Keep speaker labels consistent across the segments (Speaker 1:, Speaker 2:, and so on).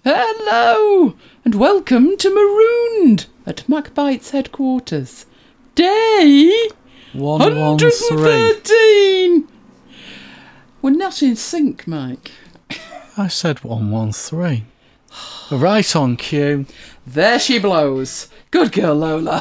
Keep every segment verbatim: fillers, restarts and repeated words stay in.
Speaker 1: Hello, and welcome to Marooned at MacBite's headquarters. Day
Speaker 2: one
Speaker 1: one hundred thirteen. We're not in sync, Mike.
Speaker 2: I said one one three. Right on cue.
Speaker 1: There she blows. Good girl, Lola.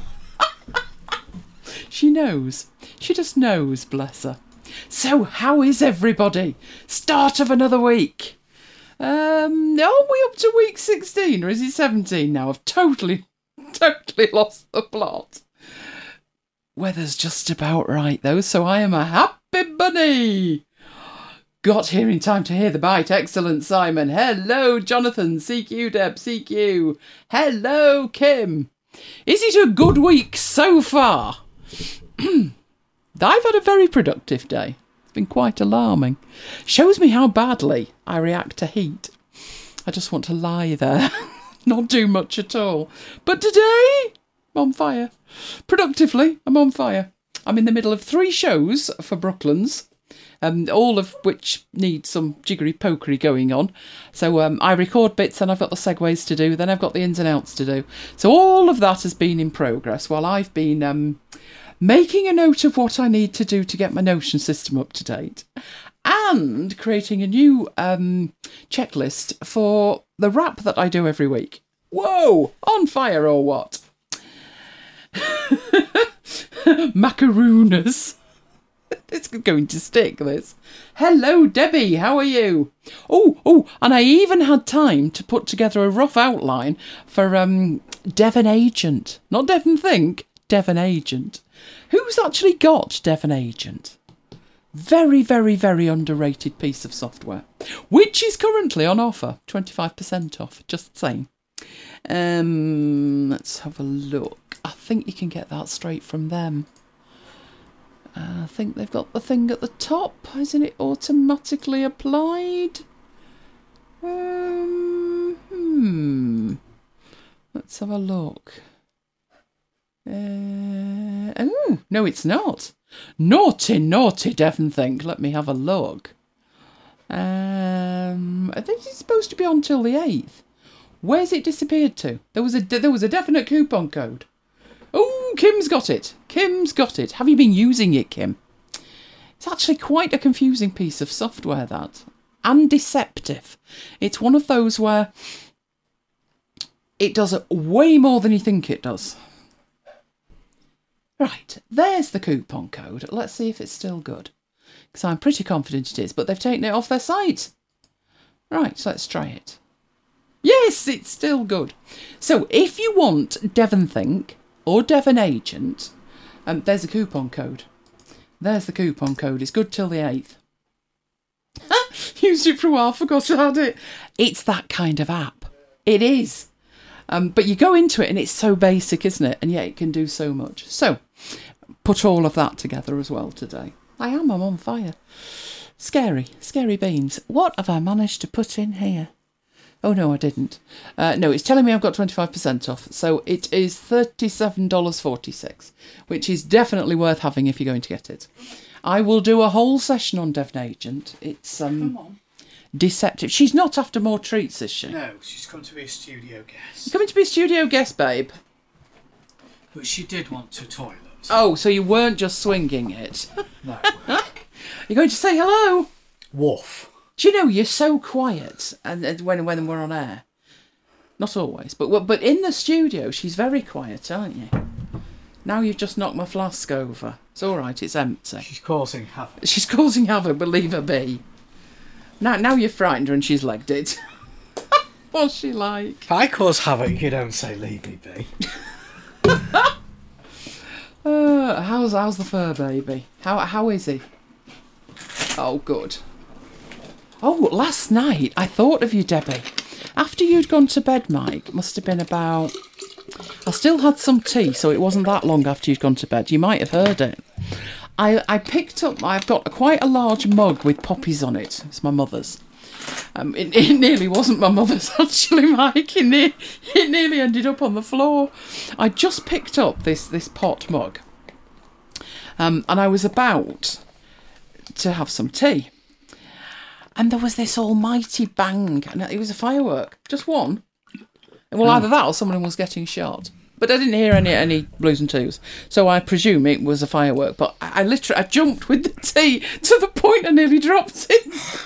Speaker 1: She knows. She just knows, bless her. So, how is everybody? Start of another week. Um, are we up to week sixteen or is it seventeen now? I've totally, totally lost the plot. Weather's just about right though, so I am a happy bunny. Got here in time to hear the bite. Excellent, Simon. Hello, Jonathan. C Q, Deb. C Q. Hello, Kim. Is it a good week so far? I've had a very productive day. It's been quite alarming. Shows me how badly I react to heat. I just want to lie there, not do much at all. But today, I'm on fire. Productively, I'm on fire. I'm in the middle of three shows for Brooklands, um, all of which need some jiggery-pokery going on. So um, I record bits and I've got the segues to do, then I've got the ins and outs to do. So all of that has been in progress while I've been... Um, making a note of what I need to do to get my Notion system up to date, and creating a new um, checklist for the wrap that I do every week. Whoa! On fire or what? Macarooners. It's going to stick, this. Hello, Debbie. How are you? Oh, oh, and I even had time to put together a rough outline for um, Devon Agent. Not Devon Think, Devon Agent. Who's actually got Devon Agent? Very, very, very underrated piece of software, which is currently on offer, twenty-five percent off, just saying. Um, let's have a look. I think you can get that straight from them. Uh, I think they've got the thing at the top. Isn't it automatically applied? Um, hmm. Let's have a look. Uh, oh, no, it's not. Naughty, naughty Devon Think. Let me have a look. Um, I think it's supposed to be on till the eighth. Where's it disappeared to? There was a there was a definite coupon code. Oh, Kim's got it. Kim's got it. Have you been using it, Kim? It's actually quite a confusing piece of software, that. And deceptive. It's one of those where it does way more than you think it does. Right, there's the coupon code. Let's see if it's still good. Because I'm pretty confident it is, but they've taken it off their site. Right, let's try it. Yes, it's still good. So if you want Devon Think or Devon Agent, um, there's a coupon code. There's the coupon code. It's good till the eighth. Used it for a while, forgot I had it. It's that kind of app. It is. Um, but you go into it and it's so basic, isn't it? And yet it can do so much. So, put all of that together as well today. I am, I'm on fire. Scary, scary beans. What have I managed to put in here? Oh, no, I didn't. Uh, no, it's telling me I've got twenty-five percent off. So it is thirty-seven dollars and forty-six cents, which is definitely worth having if you're going to get it. I will do a whole session on Devon Agent. It's... um. Come on. Deceptive. She's not after more treats, is she?
Speaker 2: No, she's come to be a studio guest.
Speaker 1: You're coming to be a studio guest, babe?
Speaker 2: But she did want to toilet.
Speaker 1: Oh, so you weren't just swinging it?
Speaker 2: No.
Speaker 1: You're going to say hello?
Speaker 2: Woof.
Speaker 1: Do you know, you're so quiet and, and when, when we're on air. Not always, but but in the studio, she's very quiet, aren't you? Now you've just knocked my flask over. It's all right, it's empty.
Speaker 2: She's causing havoc.
Speaker 1: She's causing havoc, but leave her be. Now, now you've frightened her and she's legged it. What's she like?
Speaker 2: If I cause havoc, you don't say leave me be.
Speaker 1: uh, how's how's the fur baby? How how is he? Oh, good. Oh, last night I thought of you, Debbie. After you'd gone to bed, Mike, it must have been about... I still had some tea, so it wasn't that long after you'd gone to bed. You might have heard it. I, I picked up, I've got a, quite a large mug with poppies on it. It's my mother's. Um, it, it nearly wasn't my mother's, actually, Mike. It, ne- it nearly ended up on the floor. I just picked up this, this pot mug. Um, and I was about to have some tea. And there was this almighty bang, and it was a firework, just one. Well, either that or someone was getting shot. But I didn't hear any any blues and twos, so I presume it was a firework. But I, I literally I jumped with the tea to the point I nearly dropped it.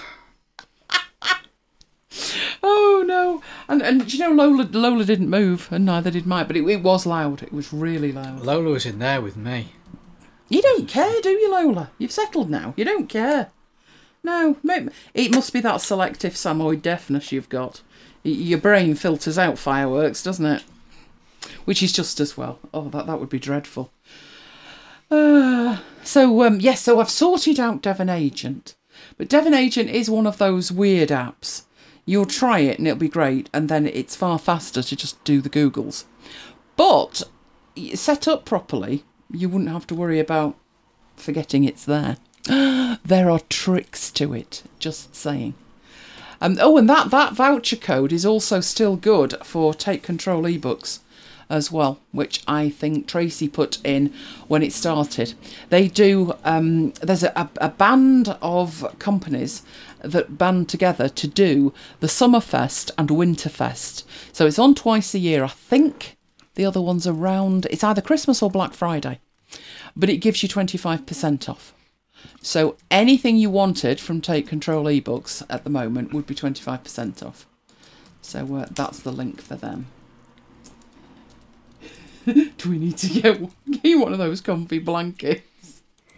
Speaker 1: Oh no! And and you know Lola Lola didn't move, and neither did Mike. But it, it was loud. It was really loud.
Speaker 2: Lola was in there with me.
Speaker 1: You don't care, do you, Lola? You've settled now. You don't care. No, it must be that selective Samoyed deafness you've got. Your brain filters out fireworks, doesn't it? Which is just as well. Oh, that, that would be dreadful. Uh, so, um, yes, so I've sorted out Devon Agent. But Devon Agent is one of those weird apps. You'll try it and it'll be great, and then it's far faster to just do the Googles. But, set up properly, you wouldn't have to worry about forgetting it's there. There are tricks to it, just saying. Um, oh, and that, that voucher code is also still good for Take Control ebooks as well, which I think Tracy put in when it started. They do, um, there's a, a band of companies that band together to do the Summerfest and Winterfest. So it's on twice a year. I think the other one's around, it's either Christmas or Black Friday, but it gives you twenty-five percent off. So anything you wanted from Take Control ebooks at the moment would be twenty-five percent off. So uh, that's the link for them. Do we need to get, get you one of those comfy blankets?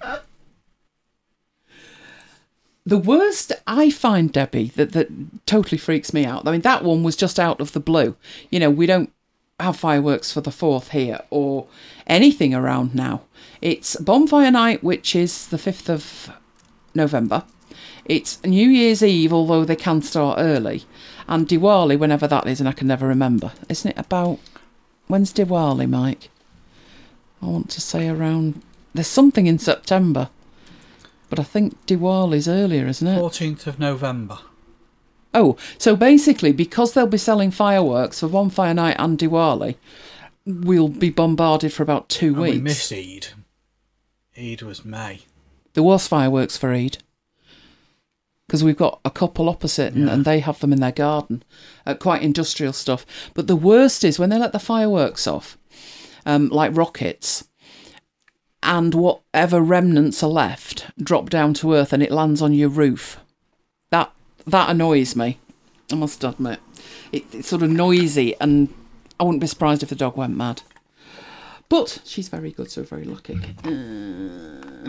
Speaker 1: The worst I find, Debbie, that, that totally freaks me out. I mean, that one was just out of the blue. You know, we don't have fireworks for the fourth here or anything around now. It's Bonfire Night, which is the fifth of November. It's New Year's Eve, although they can start early. And Diwali, whenever that is, and I can never remember. Isn't it about... When's Diwali, Mike? I want to say around... There's something in September. But I think Diwali's earlier, isn't it?
Speaker 2: fourteenth of November.
Speaker 1: Oh, so basically, because they'll be selling fireworks for Bonfire Night and Diwali, we'll be bombarded for about two
Speaker 2: and
Speaker 1: weeks.
Speaker 2: We missed Eid. Eid was May.
Speaker 1: There was fireworks for Eid. Because we've got a couple opposite and, yeah. and they have them in their garden. Uh, quite industrial stuff. But the worst is when they let the fireworks off, um, like rockets, and whatever remnants are left drop down to earth and it lands on your roof. That that annoys me, I must admit. It, it's sort of noisy and I wouldn't be surprised if the dog went mad. But she's very good, so very lucky. Uh...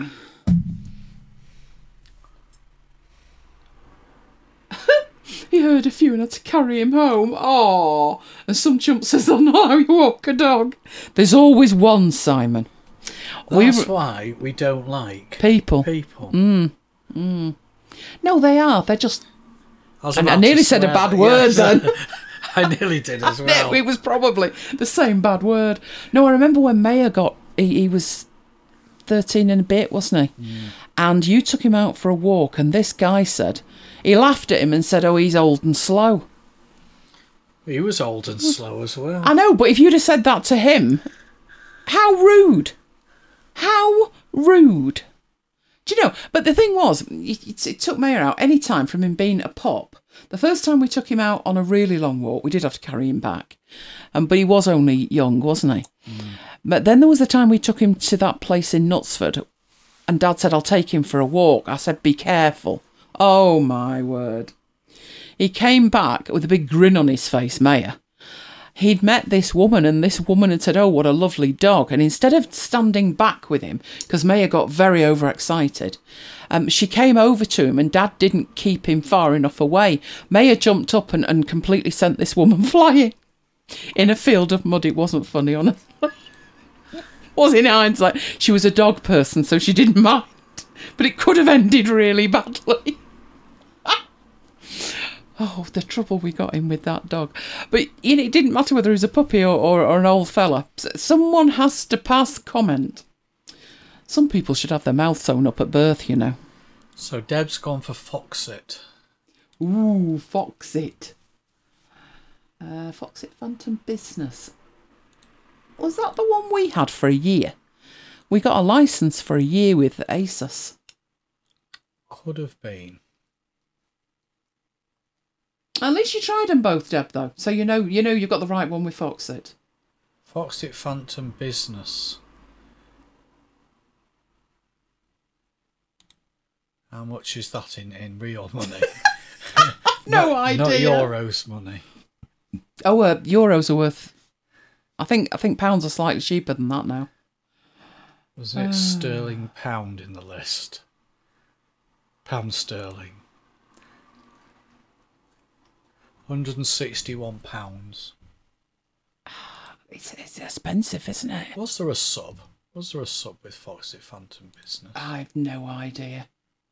Speaker 1: He heard a few and had to carry him home. Oh, and some chump says, "I know how you walk a dog." There's always one, Simon.
Speaker 2: That's we, why we don't like
Speaker 1: people.
Speaker 2: People.
Speaker 1: Mm, mm. No, they are. They're just...
Speaker 2: I,
Speaker 1: and I nearly said a bad word
Speaker 2: yes.
Speaker 1: then.
Speaker 2: I nearly did as well.
Speaker 1: It was probably the same bad word. No, I remember when Maya got... He, he was thirteen and a bit, wasn't he? Mm. And you took him out for a walk and this guy said... He laughed at him and said, "Oh, he's old and slow."
Speaker 2: He was old and slow as well.
Speaker 1: I know, but if you'd have said that to him, how rude. How rude. Do you know? But the thing was, it, it took Mayor out any time from him being a pop. The first time we took him out on a really long walk, we did have to carry him back. Um, but he was only young, wasn't he? Mm. But then there was the time we took him to that place in Knutsford and Dad said, "I'll take him for a walk." I said, "Be careful." Oh, my word. He came back with a big grin on his face, Mayor. He'd met this woman and this woman had said, "Oh, what a lovely dog." And instead of standing back with him, because Mayor got very overexcited, um, she came over to him and Dad didn't keep him far enough away. Mayor jumped up and, and completely sent this woman flying. In a field of mud. It wasn't funny, honestly. Was in hindsight. She was a dog person, so she didn't mind. But it could have ended really badly. Oh, the trouble we got in with that dog. But you know, it didn't matter whether he was a puppy or, or, or an old fella. Someone has to pass comment. Some people should have their mouth sewn up at birth, you know.
Speaker 2: So Deb's gone for Foxit.
Speaker 1: Ooh, Foxit. Uh, Foxit Phantom Business. Was that the one we had for a year? We got a licence for a year with ASUS.
Speaker 2: Could have been.
Speaker 1: At least you tried them both, Deb, though. So you know you know you've got the right one with Foxit.
Speaker 2: Foxit Phantom Business. How much is that in, in real money?
Speaker 1: No
Speaker 2: not,
Speaker 1: idea.
Speaker 2: Not euros money.
Speaker 1: Oh, uh, euros are worth... I think I think pounds are slightly cheaper than that now.
Speaker 2: Was it uh... sterling pound in the list? Pound sterling. one hundred sixty-one pounds.
Speaker 1: It's, it's expensive, isn't it?
Speaker 2: Was there a sub? Was there a sub with Foxit Phantom Business?
Speaker 1: I've no idea.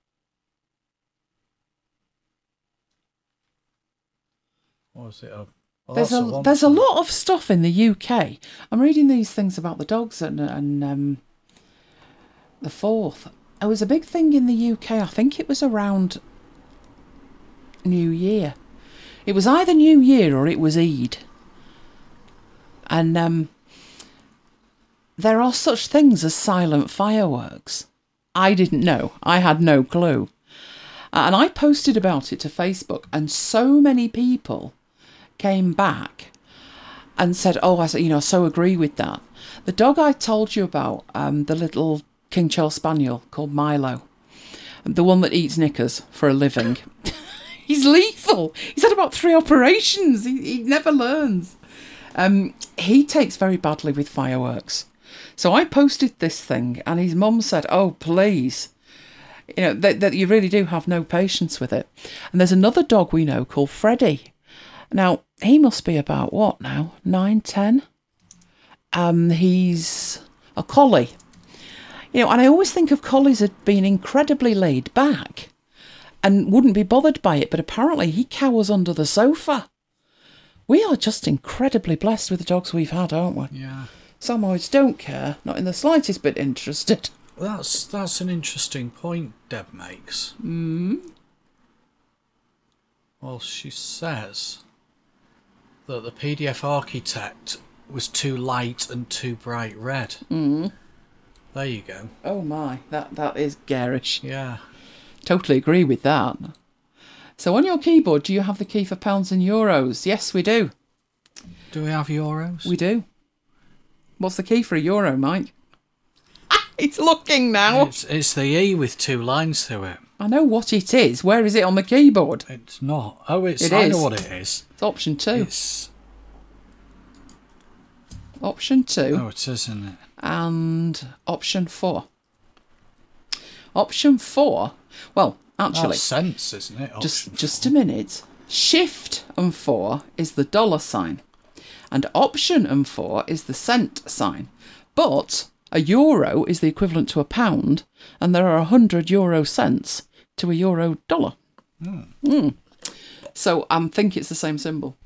Speaker 2: Or was it a... Well,
Speaker 1: there's a, a there's a lot of stuff in the U K. I'm reading these things about the dogs and, and um, the fourth. It was a big thing in the U K. I think it was around New Year. It was either New Year or it was Eid. And um, there are such things as silent fireworks. I didn't know. I had no clue. And I posted about it to Facebook, and so many people came back and said, oh, I you know, so agree with that. The dog I told you about, um, the little King Charles Spaniel called Milo, the one that eats knickers for a living. He's lethal. He's had about three operations. He, he never learns. Um, he takes very badly with fireworks. So I posted this thing, and his mum said, oh, please. You know, that, that you really do have no patience with it. And there's another dog we know called Freddie. Now, he must be about, what now, nine, ten? Um, he's a collie. You know, and I always think of collies as being incredibly laid back and wouldn't be bothered by it, but apparently he cowers under the sofa. We are just incredibly blessed with the dogs we've had, aren't we?
Speaker 2: Yeah.
Speaker 1: Samoyeds don't care, not in the slightest bit interested.
Speaker 2: That's that's an interesting point Deb makes.
Speaker 1: Mm.
Speaker 2: Well, she says that the P D F Architect was too light and too bright red.
Speaker 1: Mm.
Speaker 2: There you go.
Speaker 1: Oh my, that, that is garish.
Speaker 2: Yeah.
Speaker 1: Totally agree with that. So on your keyboard, do you have the key for pounds and euros? Yes, we do.
Speaker 2: Do we have euros?
Speaker 1: We do. What's the key for a euro, Mike? It's looking now.
Speaker 2: It's, it's the E with two lines through it.
Speaker 1: I know what it is. Where is it on the keyboard?
Speaker 2: It's not. Oh, it's.
Speaker 1: It
Speaker 2: I
Speaker 1: is.
Speaker 2: know what it is.
Speaker 1: It's option two.
Speaker 2: It's.
Speaker 1: Option two.
Speaker 2: Oh, it is, isn't it?
Speaker 1: And option four. Option four. Well, actually,
Speaker 2: That's cents, isn't it? Option
Speaker 1: just
Speaker 2: four.
Speaker 1: just a minute. Shift and four is the dollar sign, and option and four is the cent sign. But a euro is the equivalent to a pound, and there are a hundred euro cents to a euro dollar.
Speaker 2: Mm.
Speaker 1: Mm. So I think it's the same symbol.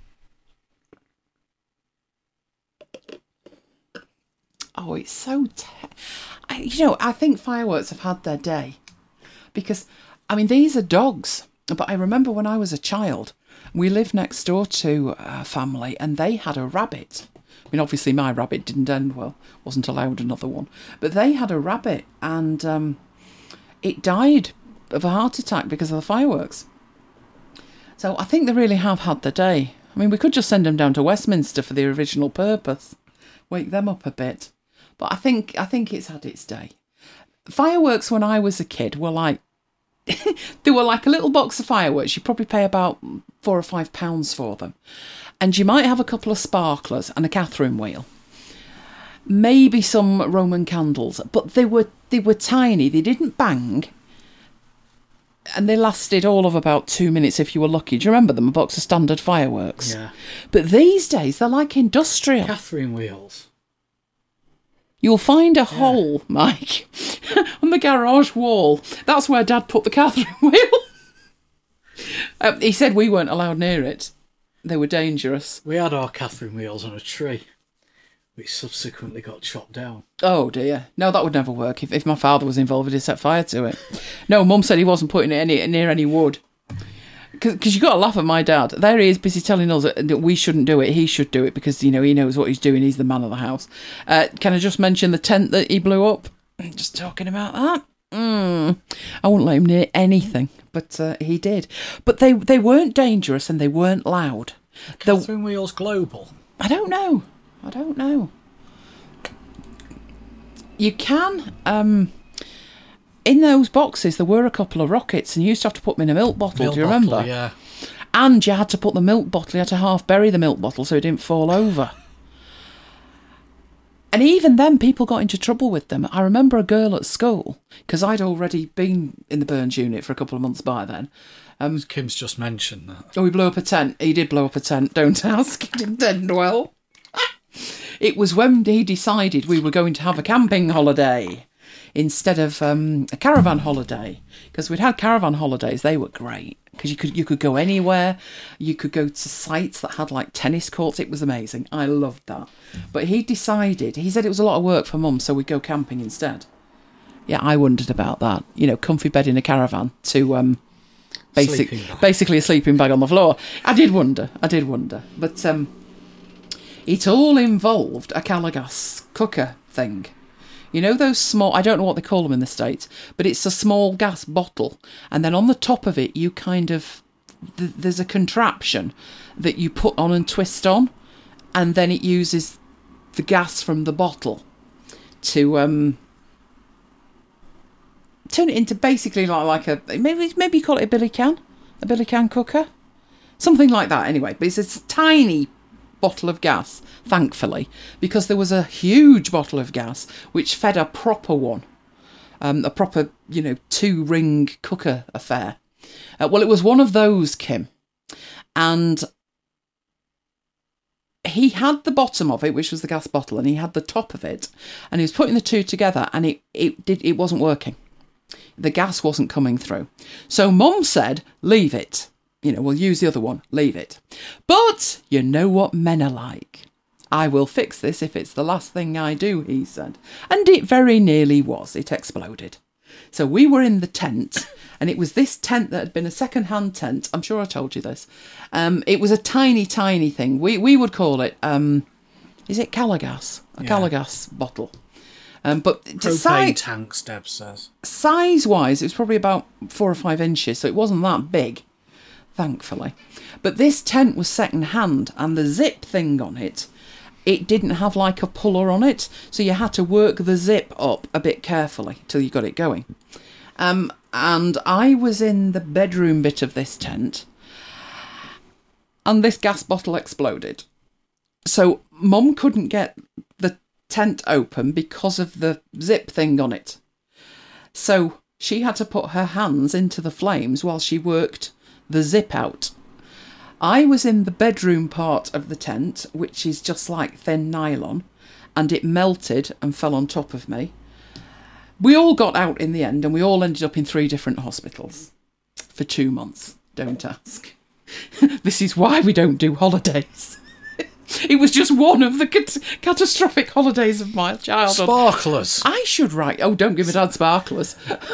Speaker 1: Oh, it's so... Te- I, you know, I think fireworks have had their day. Because, I mean, these are dogs. But I remember when I was a child, we lived next door to a family, and they had a rabbit. I mean, obviously my rabbit didn't end well. Wasn't allowed another one. But they had a rabbit, and um, it died of a heart attack because of the fireworks. So I think they really have had their day. I mean, we could just send them down to Westminster for the original purpose. Wake them up a bit. But I think I think it's had its day. Fireworks when I was a kid were like, they were like a little box of fireworks. You probably pay about four or five pounds for them. And you might have a couple of sparklers and a Catherine wheel. Maybe some Roman candles. But they were they were tiny. They didn't bang. And they lasted all of about two minutes if you were lucky. Do you remember them? A box of standard fireworks.
Speaker 2: Yeah.
Speaker 1: But these days, they're like industrial.
Speaker 2: Catherine wheels.
Speaker 1: You'll find a
Speaker 2: Yeah.
Speaker 1: hole, Mike, on the garage wall. That's where Dad put the Catherine wheel. um, he said we weren't allowed near it. They were dangerous.
Speaker 2: We had our Catherine wheels on a tree, which subsequently got chopped down.
Speaker 1: Oh, dear. No, that would never work. If, if my father was involved, he'd set fire to it. No, Mum said he wasn't putting it any, near any wood. Because you've got to laugh at my dad. There he is busy telling us that, that we shouldn't do it. He should do it because, you know, he knows what he's doing. He's the man of the house. Uh, can I just mention the tent that he blew up? Just talking about that. Mm. I wouldn't let him near anything but uh, he did. But they, they weren't dangerous and they weren't loud. The,
Speaker 2: Catherine Wheels Global.
Speaker 1: I don't know. I don't know. You can... Um, in those boxes, there were a couple of rockets, and you used to have to put them in a milk bottle.
Speaker 2: Milk
Speaker 1: do you
Speaker 2: bottle,
Speaker 1: remember?
Speaker 2: Yeah.
Speaker 1: And you had to put the milk bottle, you had to half bury the milk bottle so it didn't fall over. And even then, people got into trouble with them. I remember a girl at school, because I'd already been in the Burns unit for a couple of months by then. Um,
Speaker 2: Kim's just mentioned that.
Speaker 1: Oh, he blew up a tent. He did blow up a tent, don't ask. It didn't end well. It was when he decided we were going to have a camping holiday instead of um, a caravan holiday, because we'd had caravan holidays. They were great because you could you could go anywhere. You could go to sites that had like tennis courts. It was amazing. I loved that. But he decided, he said it was a lot of work for mum, so we'd go camping instead. Yeah, I wondered about that. You know, comfy bed in a caravan to um, basic basically a sleeping bag on the floor. I did wonder. I did wonder. But um, it all involved a Calagas cooker thing. You know those small, I don't know what they call them in the States, but it's a small gas bottle. And then on the top of it, you kind of, th- there's a contraption that you put on and twist on. And then it uses the gas from the bottle to um, turn it into basically like, like a, maybe maybe you call it a billy can, a billy can cooker. Something like that anyway. But it's a tiny bottle of gas, thankfully, because there was a huge bottle of gas which fed a proper one, um, a proper, you know, two-ring cooker affair. Uh, well, it was one of those, Kim, and he had the bottom of it, which was the gas bottle, and he had the top of it, and he was putting the two together, and it it did it wasn't working. The gas wasn't coming through. So Mum said, leave it. You know, we'll use the other one. Leave it. But you know what men are like. I will fix this if it's the last thing I do, he said. And it very nearly was. It exploded. So we were in the tent, and it was this tent that had been a second-hand tent. I'm sure I told you this. Um, it was a tiny, tiny thing. We we would call it, um, is it Calagas? A yeah. Calagas bottle. Um, but
Speaker 2: propane si- tanks, Deb says.
Speaker 1: Size-wise, it was probably about four or five inches, so it wasn't that big. Thankfully. But this tent was second hand, and the zip thing on it, it didn't have like a puller on it, so you had to work the zip up a bit carefully till you got it going. Um, and I was in the bedroom bit of this tent, and this gas bottle exploded. So Mum couldn't get the tent open because of the zip thing on it. So she had to put her hands into the flames while she worked the zip out. I was in the bedroom part of the tent, which is just like thin nylon, and it melted and fell on top of me. We all got out in the end, and we all ended up in three different hospitals for two months. Don't ask. This is why we don't do holidays. It was just one of the cat- catastrophic holidays of my childhood.
Speaker 2: Sparklers.
Speaker 1: I should write. Oh, don't give me dad sparklers.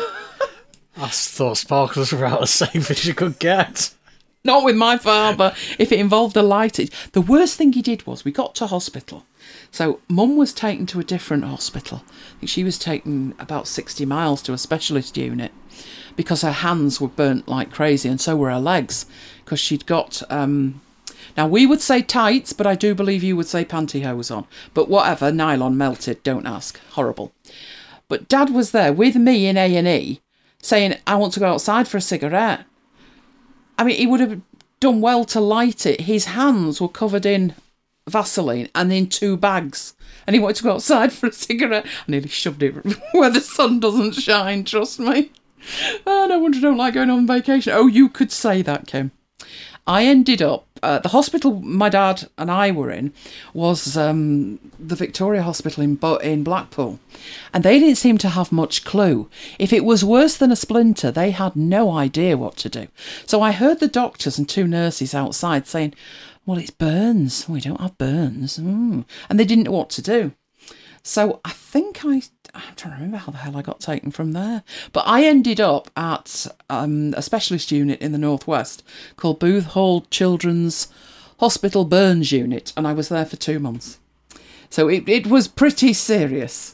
Speaker 2: I thought sparklers were about as safe as you could get.
Speaker 1: Not with my father. If it involved a light, it, the worst thing he did was we got to hospital. So Mum was taken to a different hospital. I think she was taken about sixty miles to a specialist unit because her hands were burnt like crazy, and so were her legs, because she'd got... Um, now, we would say tights, but I do believe you would say pantyhose on. But whatever, nylon melted, don't ask. Horrible. But Dad was there with me in A and E, saying, I want to go outside for a cigarette. I mean, he would have done well to light it. His hands were covered in Vaseline and in two bags. And he wanted to go outside for a cigarette. I nearly shoved it where the sun doesn't shine, trust me. Oh, no wonder I don't like going on vacation. Oh, you could say that, Kim. I ended up, uh, the hospital my dad and I were in was um, the Victoria Hospital in, Bo- in Blackpool. And they didn't seem to have much clue. If it was worse than a splinter, they had no idea what to do. So I heard the doctors and two nurses outside saying, well, it's burns. We don't have burns. Mm. And they didn't know what to do. So I think I, I'm trying to remember how the hell I got taken from there. But I ended up at um, a specialist unit in the Northwest called Booth Hall Children's Hospital Burns Unit. And I was there for two months. So it, it was pretty serious.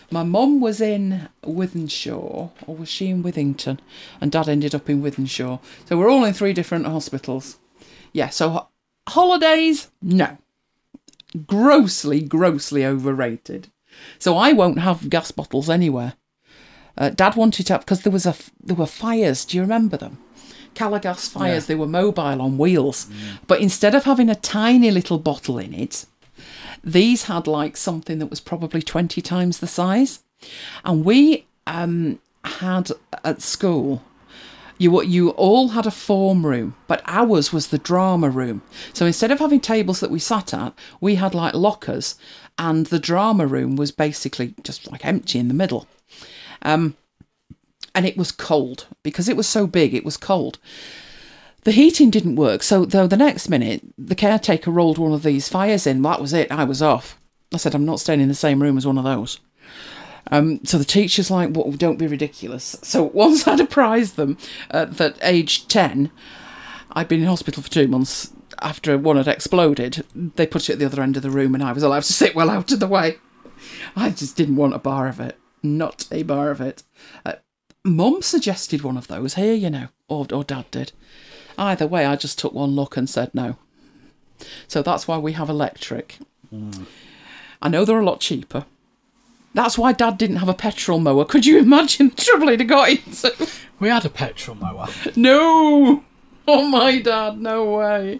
Speaker 1: My mum was in Wythenshawe, or was she in Withington? And Dad ended up in Wythenshawe. So we're all in three different hospitals. Yeah, so ho- holidays, no. Grossly, grossly overrated. So I won't have gas bottles anywhere. Uh, Dad wanted to have, because there was a there were fires. Do you remember them? Calagas fires. Yeah. They were mobile on wheels, mm. but instead of having a tiny little bottle in it, these had like something that was probably twenty times the size. And we um, had at school, you you all had a form room, but ours was the drama room. So instead of having tables that we sat at, we had like lockers, and the drama room was basically just like empty in the middle. Um, and it was cold because it was so big. It was cold. The heating didn't work. So though the next minute, the caretaker rolled one of these fires in. That was it. I was off. I said, I'm not staying in the same room as one of those. Um, so the teacher's like, well, don't be ridiculous. So once I'd apprised them uh, that age ten, I'd been in hospital for two months after one had exploded, they put it at the other end of the room and I was allowed to sit well out of the way. I just didn't want a bar of it. Not a bar of it. Uh, Mum suggested one of those here, you know, or, or Dad did. Either way, I just took one look and said no. So that's why we have electric. Mm. I know they're a lot cheaper. That's why Dad didn't have a petrol mower. Could you imagine the trouble he'd have got into?
Speaker 2: We had a petrol mower.
Speaker 1: No! Oh, my Dad, no way.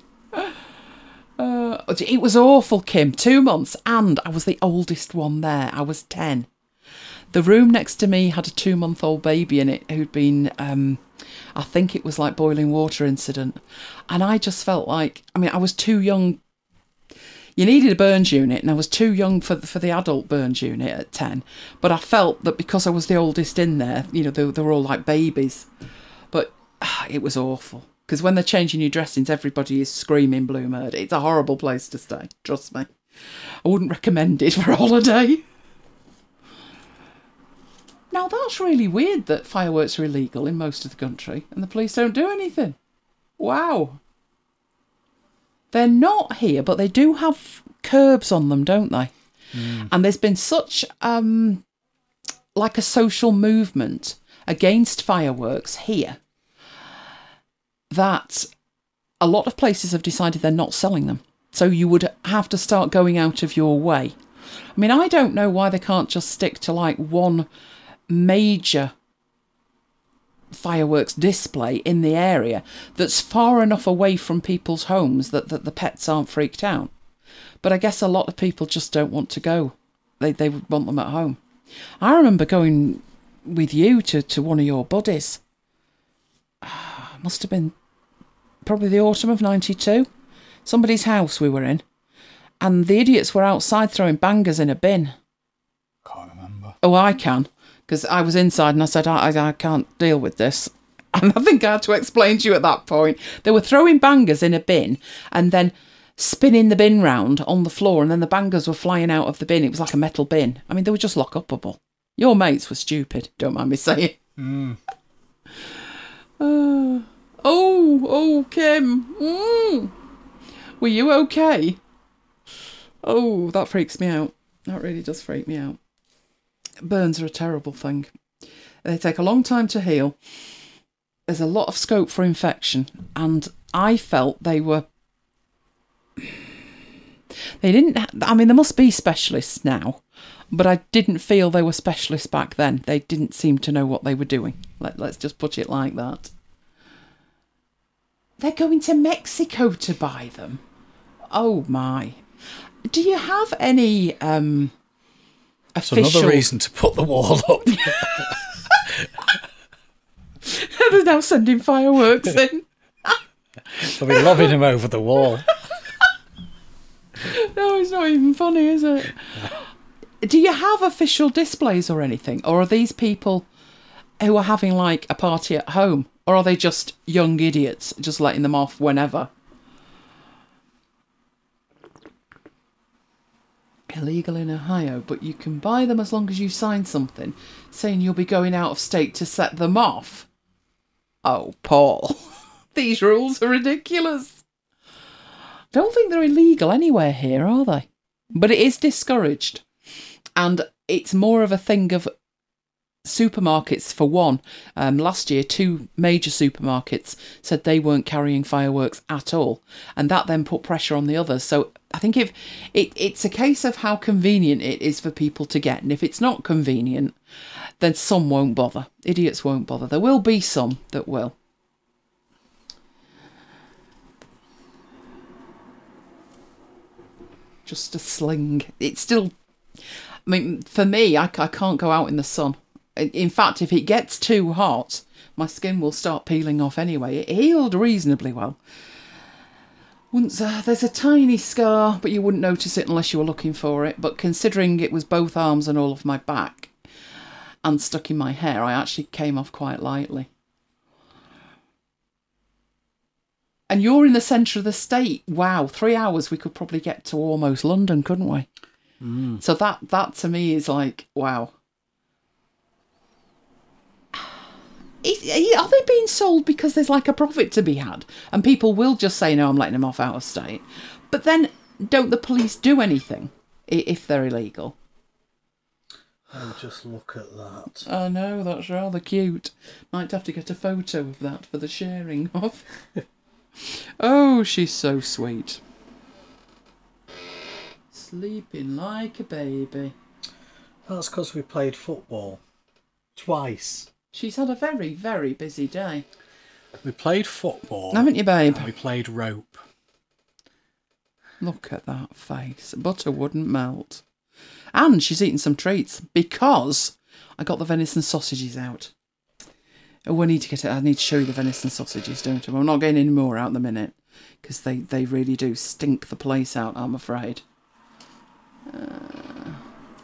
Speaker 1: Uh, it was awful, Kim. Two months, and I was the oldest one there. I was ten. The room next to me had a two-month-old baby in it who'd been, um, I think it was like boiling water incident. And I just felt like, I mean, I was too young. You needed a burns unit, and I was too young for the, for the adult burns unit at ten. But I felt that because I was the oldest in there, you know, they, they were all like babies. But ah, it was awful. Because when they're changing your dressings, everybody is screaming blue murder. It's a horrible place to stay, trust me. I wouldn't recommend it for a holiday. Now, that's really weird that fireworks are illegal in most of the country and the police don't do anything. Wow. They're not here, but they do have curbs on them, don't they? Mm. And there's been such, um, like a social movement against fireworks here that a lot of places have decided they're not selling them. So you would have to start going out of your way. I mean, I don't know why they can't just stick to like one major fireworks display in the area that's far enough away from people's homes that, that the pets aren't freaked out. But I guess a lot of people just don't want to go. They they want them at home. I remember going with you to, to one of your buddies. Must have been probably the autumn of ninety-two. Somebody's house we were in. And the idiots were outside throwing bangers in a bin.
Speaker 2: Can't remember.
Speaker 1: Oh, I can. Because I was inside and I said, I, I, I can't deal with this. And I think I had to explain to you at that point. They were throwing bangers in a bin and then spinning the bin round on the floor, and then the bangers were flying out of the bin. It was like a metal bin. I mean, they were just lock-upable. Your mates were stupid, don't mind me saying.
Speaker 2: Mm.
Speaker 1: Uh, oh, oh, Kim. Mm. Were you okay? Oh, that freaks me out. That really does freak me out. Burns are a terrible thing. They take a long time to heal. There's a lot of scope for infection, and I felt they were... They didn't... Ha- I mean, there must be specialists now, but I didn't feel they were specialists back then. They didn't seem to know what they were doing. Let, let's just put it like that. They're going to Mexico to buy them. Oh, my. Do you have any... Um,
Speaker 2: That's official... another reason to put the wall up.
Speaker 1: They're now sending fireworks in.
Speaker 2: They'll be lobbing them over the wall.
Speaker 1: No, it's not even funny, is it? Do you have official displays or anything? Or are these people who are having like a party at home? Or are they just young idiots just letting them off whenever? Illegal in Ohio, but you can buy them as long as you sign something saying you'll be going out of state to set them off. Oh, Paul. These rules are ridiculous. Don't think they're illegal anywhere here, are they? But it is discouraged. And it's more of a thing of supermarkets, for one. Um, last year, two major supermarkets said they weren't carrying fireworks at all, and that then put pressure on the others. So I think if it, it's a case of how convenient it is for people to get, and if it's not convenient, then some won't bother. Idiots won't bother. There will be some that will. Just a sling. It's still, I mean, for me, I, I can't go out in the sun. In fact, if it gets too hot, my skin will start peeling off anyway. It healed reasonably well. Once uh, there's a tiny scar, but you wouldn't notice it unless you were looking for it. But considering it was both arms and all of my back and stuck in my hair, I actually came off quite lightly. And you're in the centre of the state. Wow, three hours we could probably get to almost London, couldn't we? Mm. So that, that to me is like, wow. Are they being sold because there's like a profit to be had? And people will just say, no, I'm letting them off out of state. But then don't the police do anything if they're illegal?
Speaker 2: Oh, just look at that.
Speaker 1: I know, that's rather cute. Might have to get a photo of that for the sharing of. Oh, she's so sweet. Sleeping like a baby.
Speaker 2: That's because we played football. Twice.
Speaker 1: She's had a very, very busy day.
Speaker 2: We played football.
Speaker 1: Haven't you, babe?
Speaker 2: And we played rope.
Speaker 1: Look at that face. Butter wouldn't melt. And she's eaten some treats because I got the venison sausages out. Oh, I need to get it. I need to show you the venison sausages, don't I? I'm not getting any more out in the minute because they, they really do stink the place out, I'm afraid. Uh...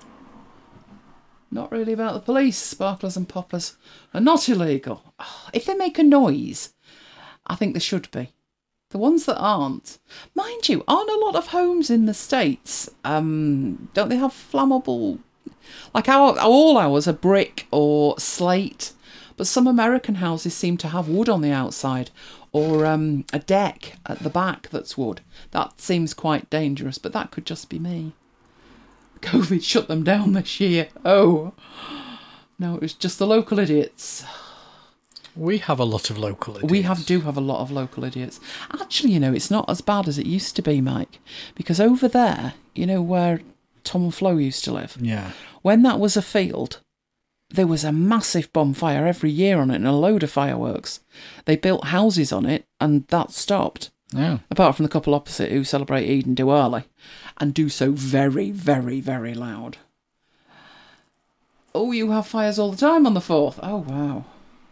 Speaker 1: Not really about the police. Sparklers and poppers are not illegal. Oh, if they make a noise, I think they should be. The ones that aren't, mind you, aren't a lot of homes in the States, um, don't they have flammable, like our, all ours are brick or slate, but some American houses seem to have wood on the outside or um, a deck at the back that's wood. That seems quite dangerous, but that could just be me. COVID shut them down this year. Oh, no, it was just the local idiots.
Speaker 2: We have a lot of local idiots.
Speaker 1: We have do have a lot of local idiots. Actually, you know, it's not as bad as it used to be, Mike, because over there, you know, where Tom and Flo used to live,
Speaker 2: yeah,
Speaker 1: when that was a field, there was a massive bonfire every year on it and a load of fireworks. They built houses on it and that stopped.
Speaker 2: Yeah.
Speaker 1: Apart from the couple opposite who celebrate Eid and Diwali and do so very, very, very loud. Oh, you have fires all the time on the fourth. Oh, wow.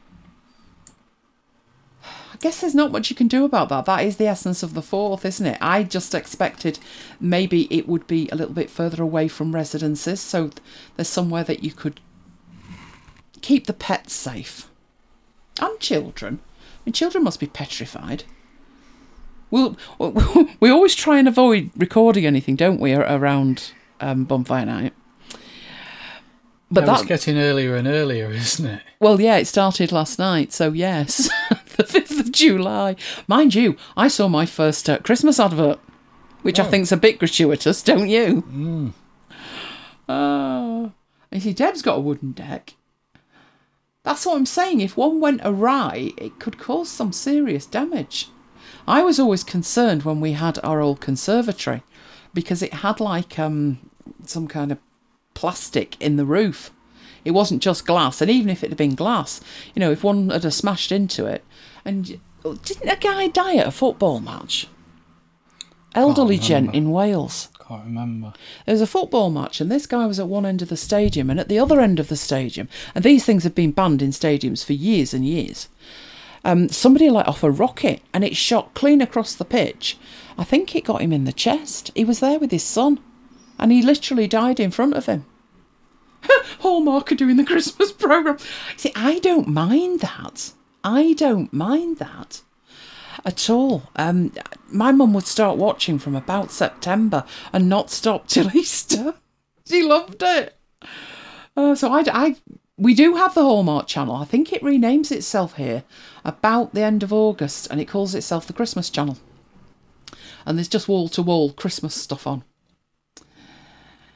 Speaker 1: I guess there's not much you can do about that. That is the essence of the fourth, isn't it? I just expected maybe it would be a little bit further away from residences, so there's somewhere that you could keep the pets safe. And children. I mean, children must be petrified. We'll, we always try and avoid recording anything, don't we, around um, bonfire night?
Speaker 2: But that's getting earlier and earlier, isn't it?
Speaker 1: Well, yeah, it started last night, so yes, the fifth of July. Mind you, I saw my first uh, Christmas advert, which oh. I think's a bit gratuitous, don't you?
Speaker 2: Mm.
Speaker 1: Oh, you see, Deb's got a wooden deck. That's what I'm saying. If one went awry, it could cause some serious damage. I was always concerned when we had our old conservatory because it had like um some kind of plastic in the roof. It wasn't just glass, and even if it had been glass, you know, if one had smashed into it, and didn't a guy die at a football match? Elderly gent in Wales.
Speaker 2: Can't remember.
Speaker 1: There was a football match, and this guy was at one end of the stadium and at the other end of the stadium, and these things have been banned in stadiums for years and years. Um, somebody let off a rocket and it shot clean across the pitch. I think it got him in the chest. He was there with his son and he literally died in front of him. Hallmark are doing the Christmas programme. See, I don't mind that. I don't mind that at all. Um, my mum would start watching from about September and not stop till Easter. She loved it. Uh, so I, I We do have the Hallmark channel. I think it renames itself here about the end of August and it calls itself the Christmas channel. And there's just wall-to-wall Christmas stuff on.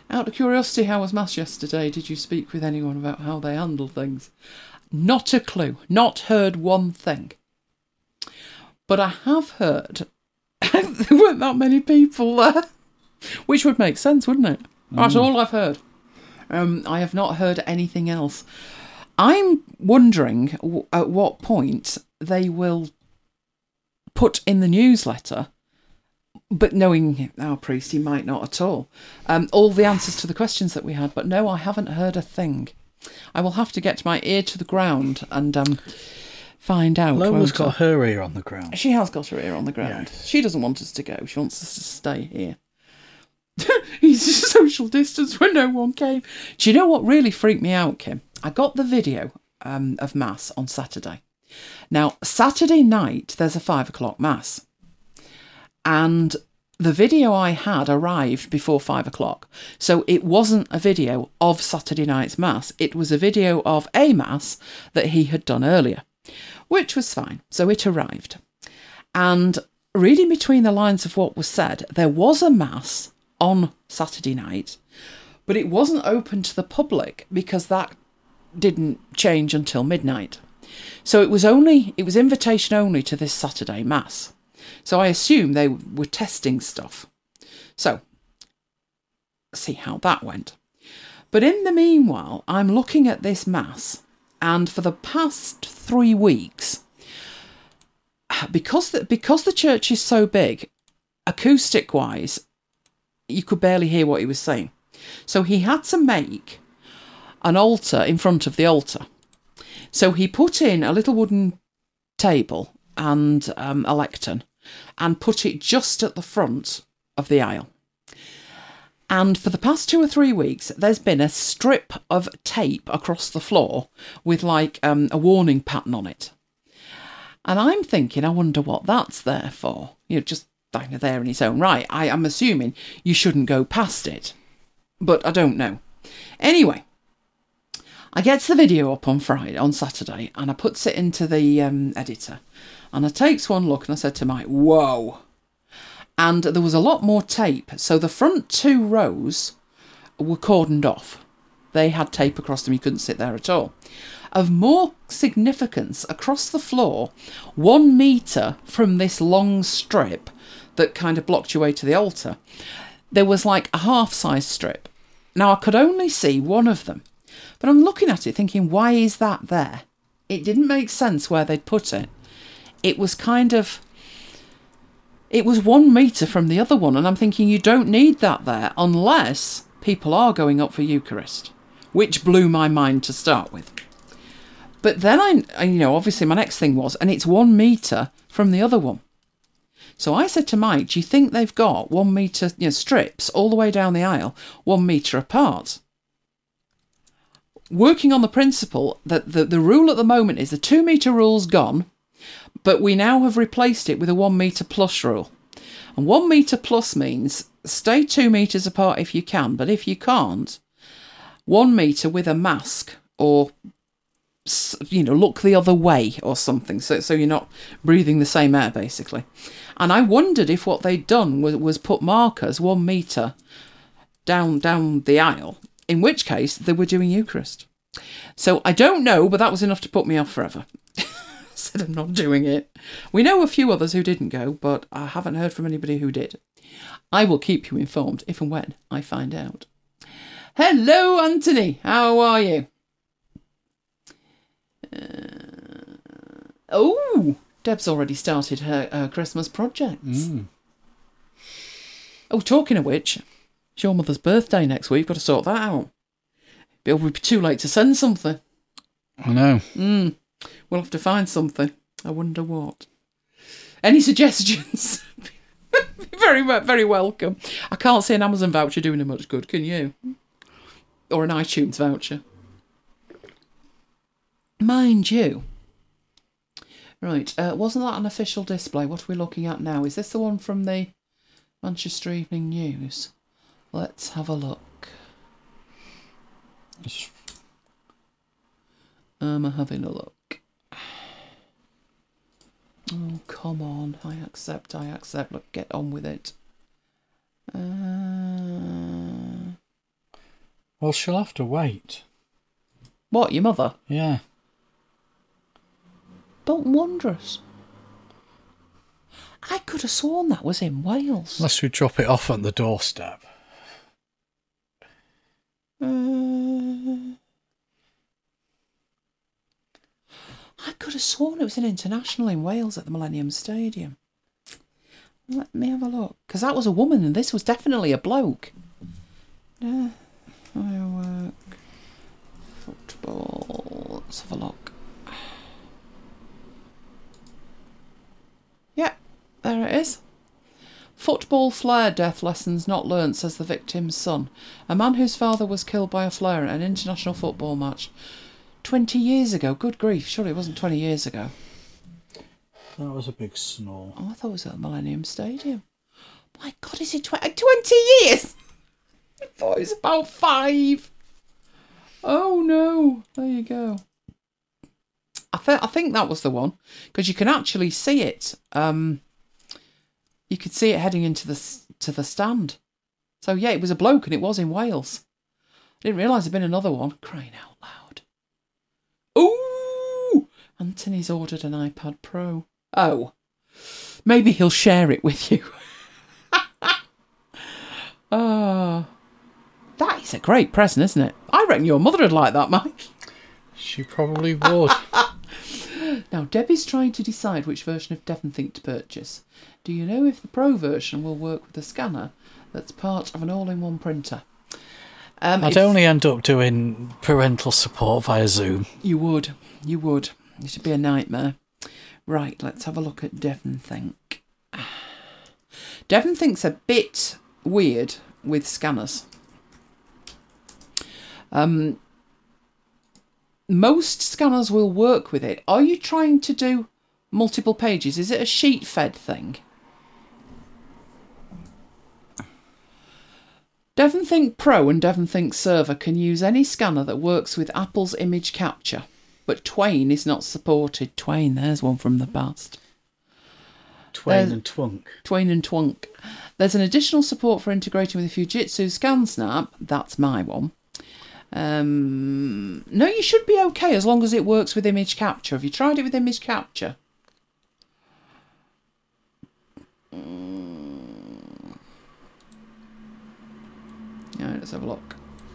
Speaker 1: Out of curiosity, how was Mass yesterday? Did you speak with anyone about how they handle things? Not a clue. Not heard one thing. But I have heard there weren't that many people there, which would make sense, wouldn't it? Mm. That's all I've heard. Um, I have not heard anything else. I'm wondering w- at what point they will put in the newsletter, but knowing our priest, he might not at all, um, all the answers to the questions that we had. But no, I haven't heard a thing. I will have to get my ear to the ground and um, find out.
Speaker 2: Lola's got her ear on the ground.
Speaker 1: She has got her ear on the ground. Yes. She doesn't want us to go. She wants us to stay here. He's social distance when no one came. Do you know what really freaked me out, Kim? I got the video um, of Mass on Saturday. Now, Saturday night, there's a five o'clock Mass. And the video I had arrived before five o'clock. So it wasn't a video of Saturday night's Mass. It was a video of a Mass that he had done earlier, which was fine. So it arrived. And reading between the lines of what was said, there was a Mass on Saturday night, but it wasn't open to the public because that didn't change until midnight. So it was only, it was invitation only to this Saturday Mass. So I assume they were testing stuff. So, see how that went. But in the meanwhile, I'm looking at this Mass, and for the past three weeks, because the, because the church is so big, acoustic-wise, you could barely hear what he was saying. So he had to make an altar in front of the altar. So he put in a little wooden table and um, a lectern and put it just at the front of the aisle. And for the past two or three weeks, there's been a strip of tape across the floor with like um, a warning pattern on it. And I'm thinking, I wonder what that's there for. You know, just there in its own right. I am assuming you shouldn't go past it, but I don't know. Anyway, I gets the video up on Friday, on Saturday, and I puts it into the um, editor, and I takes one look, and I said to Mike, whoa. And there was a lot more tape, so the front two rows were cordoned off. They had tape across them, you couldn't sit there at all. Of more significance, across the floor, one metre from this long strip that kind of blocked your way to the altar, there was like a half-size strip. Now, I could only see one of them, but I'm looking at it thinking, why is that there? It didn't make sense where they'd put it. It was kind of, it was one metre from the other one, and I'm thinking, you don't need that there unless people are going up for Eucharist, which blew my mind to start with. But then I, you know, obviously my next thing was, and it's one metre from the other one. So I said to Mike, do you think they've got one metre, you know, strips all the way down the aisle, one metre apart? Working on the principle that the, the rule at the moment is the two metre rule's gone, but we now have replaced it with a one metre plus rule. And one metre plus means stay two metres apart if you can, but if you can't, one metre with a mask or, you know, look the other way or something, so so you're not breathing the same air, basically. And I wondered if what they'd done was, was put markers one metre down down the aisle, in which case they were doing Eucharist. So I don't know, but that was enough to put me off forever. Said I'm not doing it. We know a few others who didn't go, but I haven't heard from anybody who did. I will keep you informed if and when I find out. Hello, Anthony. How are you? Uh, oh, Deb's already started her, her Christmas projects. Mm. Oh, talking of which, it's your mother's birthday next week. Got to sort that out. It'll be too late to send something.
Speaker 2: I know.
Speaker 1: Mm. We'll have to find something. I wonder what. Any suggestions? very, very welcome. I can't see an Amazon voucher doing her much good, can you? Or an iTunes voucher. Mind you. Right, uh, wasn't that an official display? What are we looking at now? Is this the one from the Manchester Evening News? Let's have a look. I'm um, having a look. Oh, come on. I accept, I accept. Look, get on with it. Uh...
Speaker 2: Well, she'll have to wait.
Speaker 1: What, your mother?
Speaker 2: Yeah.
Speaker 1: Bolton Wanderers. I could have sworn that was in Wales.
Speaker 2: Unless we drop it off at the doorstep.
Speaker 1: Uh, I could have sworn it was an international in Wales at the Millennium Stadium. Let me have a look. Because that was a woman and this was definitely a bloke. Uh, firework. Football. Let's have a look. Yeah, there it is. Football flare death lessons not learnt, says the victim's son. A man whose father was killed by a flare at an international football match. Twenty years ago. Good grief, surely it wasn't twenty years ago.
Speaker 2: That was a big snore.
Speaker 1: Oh, I thought it was at the Millennium Stadium. My God, is it tw- twenty years? I thought it was about five. Oh no, there you go. I, th- I think that was the one, because you can actually see it. Um, you could see it heading into the to the stand. So yeah, it was a bloke and it was in Wales. I didn't realise there'd been another one. Crying out loud. Ooh! Anthony's ordered an iPad Pro. Oh. Maybe he'll share it with you. Ah. That is a great present, isn't it? I reckon your mother would like that, Mike.
Speaker 2: She probably would.
Speaker 1: Now, Debbie's trying to decide which version of DevonThink to purchase. Do you know if the Pro version will work with the scanner that's part of an all-in-one printer? Um,
Speaker 2: I'd
Speaker 1: if
Speaker 2: only end up doing parental support via Zoom.
Speaker 1: You would. You would. It should be a nightmare. Right, let's have a look at DevonThink. DevonThink's a bit weird with scanners. Um... Most scanners will work with it. Are you trying to do multiple pages? Is it a sheet-fed thing? DevonThink Pro and DevonThink Server can use any scanner that works with Apple's image capture, but Twain is not supported. Twain, there's one from the past.
Speaker 2: Twain
Speaker 1: There's,
Speaker 2: and Twunk.
Speaker 1: Twain and Twunk. There's an additional support for integrating with Fujitsu ScanSnap. That's my one. Um, no, you should be okay as long as it works with image capture. Have you tried it with image capture? Mm. Yeah, let's have a look.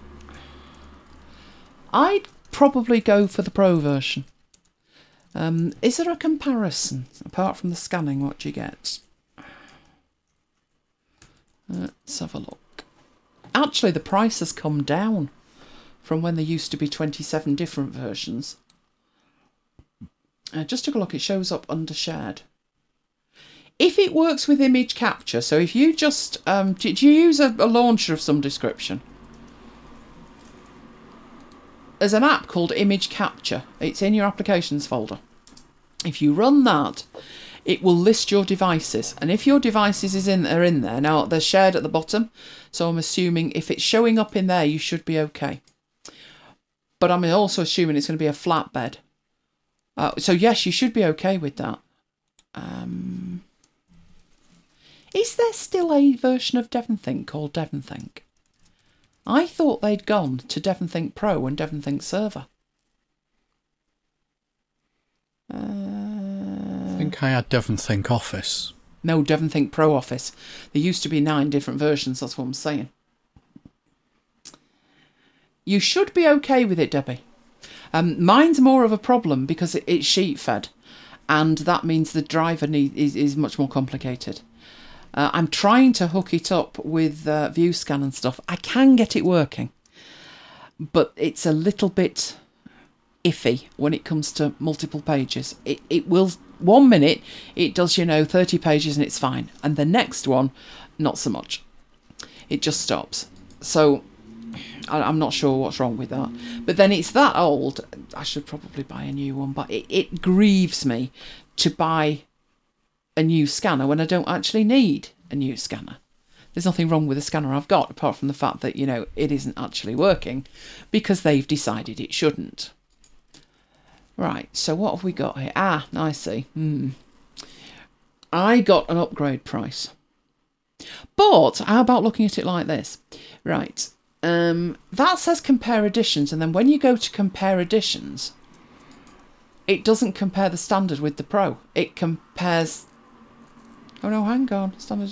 Speaker 1: I'd probably go for the Pro version. Um, is there a comparison apart from the scanning? What do you get? Let's have a look. Actually, the price has come down from when there used to be twenty-seven different versions. Uh, just took a look, it shows up under shared. If it works with image capture, so if you just, um, do, do you use a, a launcher of some description? There's an app called Image Capture. It's in your applications folder. If you run that, it will list your devices. And if your devices is in, are in there, now they're shared at the bottom, so I'm assuming if it's showing up in there, you should be okay. But I'm also assuming it's going to be a flatbed. Uh, so yes, you should be okay with that. Um, is there still a version of DevonThink called DevonThink? I thought they'd gone to DevonThink Pro and DevonThink Server. Uh,
Speaker 2: I think I had DevonThink Office.
Speaker 1: No, DevonThink Pro Office. There used to be nine different versions, that's what I'm saying. You should be okay with it, Debbie. Um, mine's more of a problem because it, it's sheet-fed, and that means the driver need, is, is much more complicated. Uh, I'm trying to hook it up with uh, ViewScan and stuff. I can get it working, but it's a little bit iffy when it comes to multiple pages. It, it will, one minute, it does, you know, thirty pages and it's fine, and the next one, not so much. It just stops. So I'm not sure what's wrong with that. But then it's that old, I should probably buy a new one, but it, it grieves me to buy a new scanner when I don't actually need a new scanner. There's nothing wrong with the scanner I've got, apart from the fact that, you know, it isn't actually working because they've decided it shouldn't. Right, so what have we got here? Ah, I see. Hmm. I got an upgrade price. But how about looking at it like this? Right. Um, that says compare editions, and then when you go to compare editions, it doesn't compare the standard with the pro. It compares... Oh no, hang on. Standard...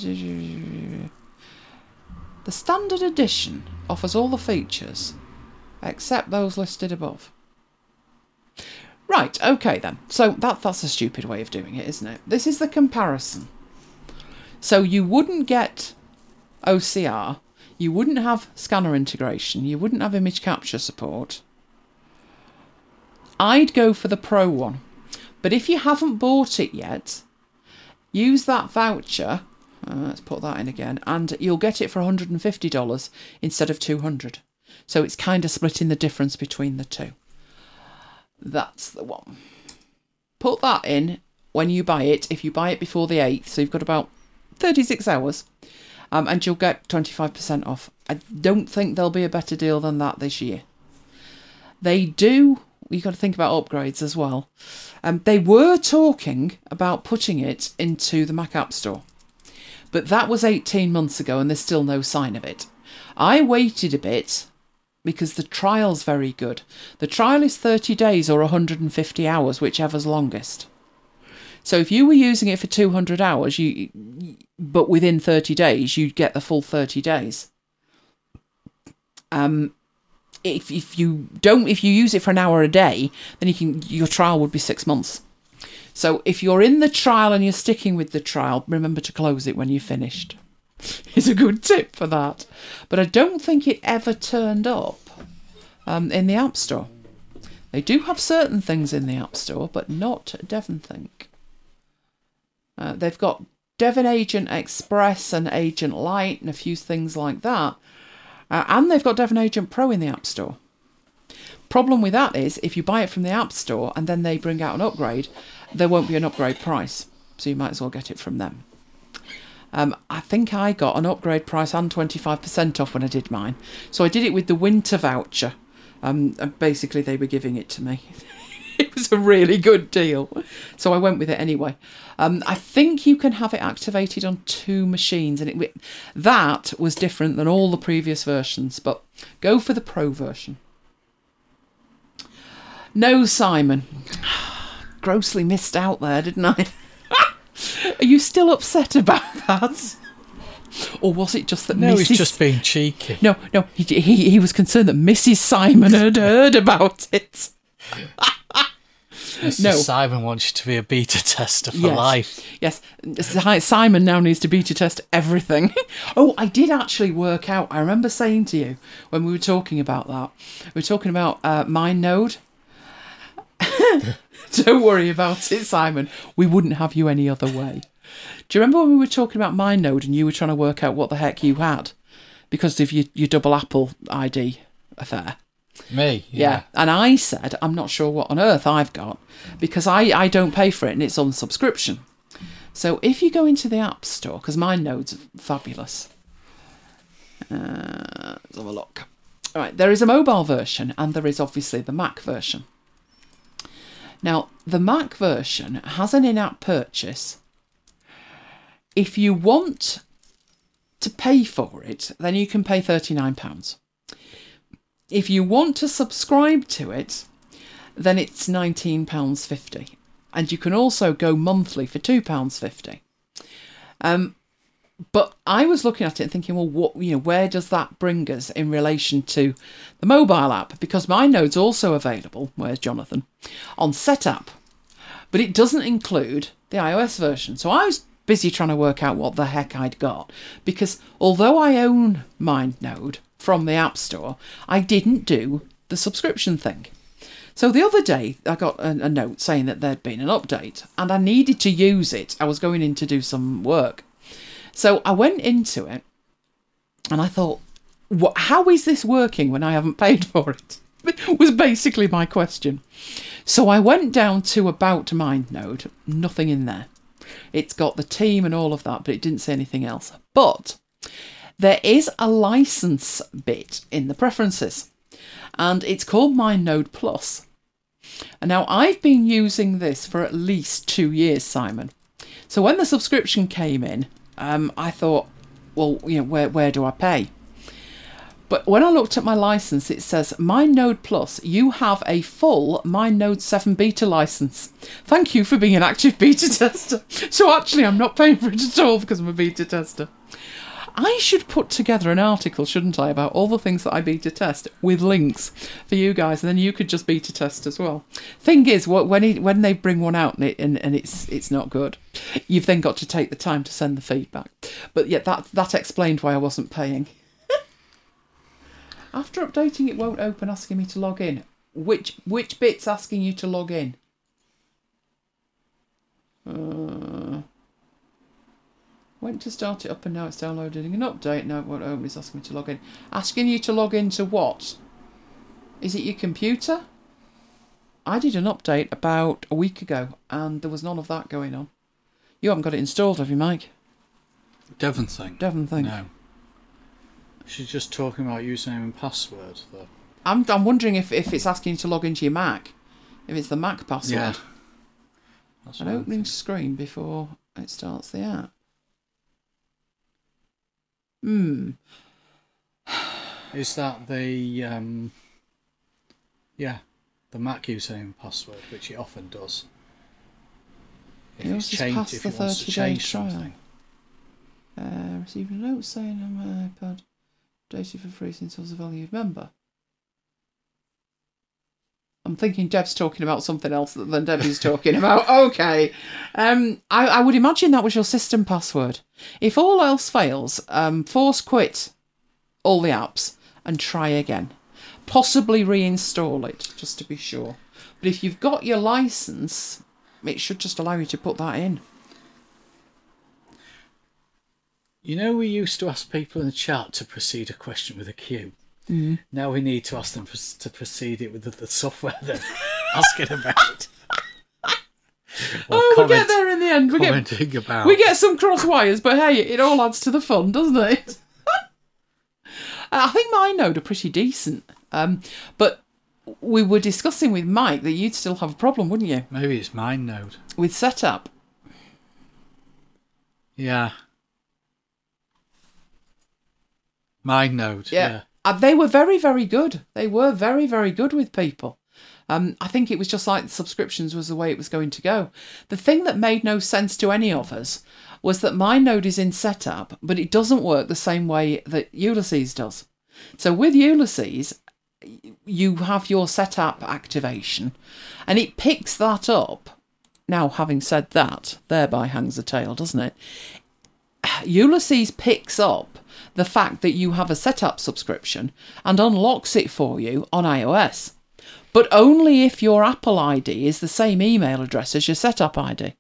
Speaker 1: The standard edition offers all the features except those listed above. Right, okay then. So that that's a stupid way of doing it, isn't it? This is the comparison. So you wouldn't get O C R, you wouldn't have scanner integration, you wouldn't have image capture support. I'd go for the Pro one. But if you haven't bought it yet, use that voucher, uh, let's put that in again, and you'll get it for one hundred fifty dollars instead of two hundred dollars. So it's kind of splitting the difference between the two. That's the one. Put that in when you buy it, if you buy it before the eighth, so you've got about thirty-six hours, um, and you'll get twenty-five percent off. I don't think there'll be a better deal than that this year. They do, you've got to think about upgrades as well. Um, they were talking about putting it into the Mac App Store, but that was eighteen months ago and there's still no sign of it. I waited a bit because the trial's very good. The trial is thirty days or one hundred fifty hours, whichever's longest. So if you were using it for two hundred hours, you, but within thirty days, you'd get the full thirty days. Um, if if you don't, if you use it for an hour a day, then you can your trial would be six months. So if you're in the trial and you're sticking with the trial, remember to close it when you're finished. It's a good tip for that. But I don't think it ever turned up um, in the App Store. They do have certain things in the App Store, but not DevonThink. Uh, they've got Devon Agent Express and Agent Lite and a few things like that. Uh, and they've got Devon Agent Pro in the App Store. Problem with that is, if you buy it from the App Store and then they bring out an upgrade, there won't be an upgrade price. So you might as well get it from them. Um, I think I got an upgrade price and twenty-five percent off when I did mine. So I did it with the winter voucher. Um, and basically, they were giving it to me. It was a really good deal. So I went with it anyway. Um, I think you can have it activated on two machines. And it, that was different than all the previous versions. But go for the Pro version. No, Simon. Grossly missed out there, didn't I? Are you still upset about that? Or was it just that
Speaker 2: no,
Speaker 1: Missus
Speaker 2: he's just being cheeky.
Speaker 1: No, no, he, he, he was concerned that Missus Simon had heard about it.
Speaker 2: Missus No. Simon wants you to be a beta tester for
Speaker 1: yes.
Speaker 2: life.
Speaker 1: Yes, Simon now needs to beta test everything. Oh, I did actually work out. I remember saying to you when we were talking about that, we were talking about uh, MindNode. Don't worry about it, Simon. We wouldn't have you any other way. Do you remember when we were talking about MindNode and you were trying to work out what the heck you had because of your, your double Apple I D affair?
Speaker 2: Me? Yeah.
Speaker 1: yeah. And I said, I'm not sure what on earth I've got because I, I don't pay for it and it's on subscription. So if you go into the App Store, because MindNode's fabulous. Uh, let's have a look. All right, there is a mobile version and there is obviously the Mac version. Now, the Mac version has an in-app purchase. If you want to pay for it, then you can pay thirty-nine pounds. If you want to subscribe to it, then it's nineteen pounds fifty. And you can also go monthly for two pounds fifty. Um, but I was looking at it and thinking, well, what, you know, where does that bring us in relation to the mobile app? Because MindNode's also available, where's Jonathan, on SetApp. But it doesn't include the iOS version. So I was busy trying to work out what the heck I'd got. Because although I own MindNode from the App Store, I didn't do the subscription thing. So the other day, I got a, a note saying that there'd been an update. And I needed to use it. I was going in to do some work. So I went into it and I thought, what, how is this working when I haven't paid for it? Was basically my question. So I went down to About MindNode, nothing in there. It's got the team and all of that, but it didn't say anything else. But there is a license bit in the preferences and it's called MindNode Plus. And now I've been using this for at least two years, Simon. So when the subscription came in, Um, I thought, well, you know, where where do I pay? But when I looked at my license, it says, MindNode Plus, you have a full MindNode seven beta license. Thank you for being an active beta tester. So actually, I'm not paying for it at all because I'm a beta tester. I should put together an article, shouldn't I, about all the things that I beta test with links for you guys, and then you could just beta test as well. Thing is, when it, when they bring one out and, it, and, and it's it's not good, you've then got to take the time to send the feedback. But yet that that explained why I wasn't paying. After updating, it won't open, asking me to log in. Which which bit's asking you to log in? Uh, went to start it up and now it's downloading an update. No, it won't open. It's asking me to log in. Asking you to log into what? Is it your computer? I did an update about a week ago and there was none of that going on. You haven't got it installed, have you, Mike?
Speaker 2: Devon thing.
Speaker 1: Devon thing.
Speaker 2: No. She's just talking about username and password, though.
Speaker 1: I'm I'm wondering if, if it's asking you to log into your Mac. If it's the Mac password.
Speaker 2: Yeah. That's
Speaker 1: An opening screen before it starts the app. Hmm.
Speaker 2: Is that the, um, yeah, the Mac username and password, which it often does. If
Speaker 1: Yours
Speaker 2: it's
Speaker 1: has
Speaker 2: changed,
Speaker 1: passed
Speaker 2: if
Speaker 1: the
Speaker 2: it wants to
Speaker 1: thirty-day
Speaker 2: change
Speaker 1: trial.
Speaker 2: something.
Speaker 1: Uh, received a note saying on my iPad, updated for free since I was a valued member. I'm thinking Deb's talking about something else than Debbie's talking about. Okay. Um, I, I would imagine that was your system password. If all else fails, um, force quit all the apps and try again. Possibly reinstall it, just to be sure. But if you've got your license, it should just allow you to put that in.
Speaker 2: You know, we used to ask people in the chat to proceed a question with a Q.
Speaker 1: Mm.
Speaker 2: Now we need to ask them to proceed it with the, the software they're asking about.
Speaker 1: Oh, we get there in the end. We
Speaker 2: commenting
Speaker 1: get,
Speaker 2: about.
Speaker 1: we get some cross wires, but hey, it all adds to the fun, doesn't it? I think MindNode are pretty decent. Um, but we were discussing with Mike that you'd still have a problem, wouldn't you?
Speaker 2: Maybe it's MindNode.
Speaker 1: With setup.
Speaker 2: Yeah. MindNode.
Speaker 1: Yeah.
Speaker 2: yeah.
Speaker 1: Uh, they were very, very good. They were very, very good with people. Um, I think it was just like the subscriptions was the way it was going to go. The thing that made no sense to any of us was that MindNode is in setup, but it doesn't work the same way that Ulysses does. So with Ulysses, you have your setup activation, and it picks that up. Now, having said that, thereby hangs the tale, doesn't it? Ulysses picks up the fact that you have a setup subscription and unlocks it for you on iOS, but only if your Apple I D is the same email address as your setup I D.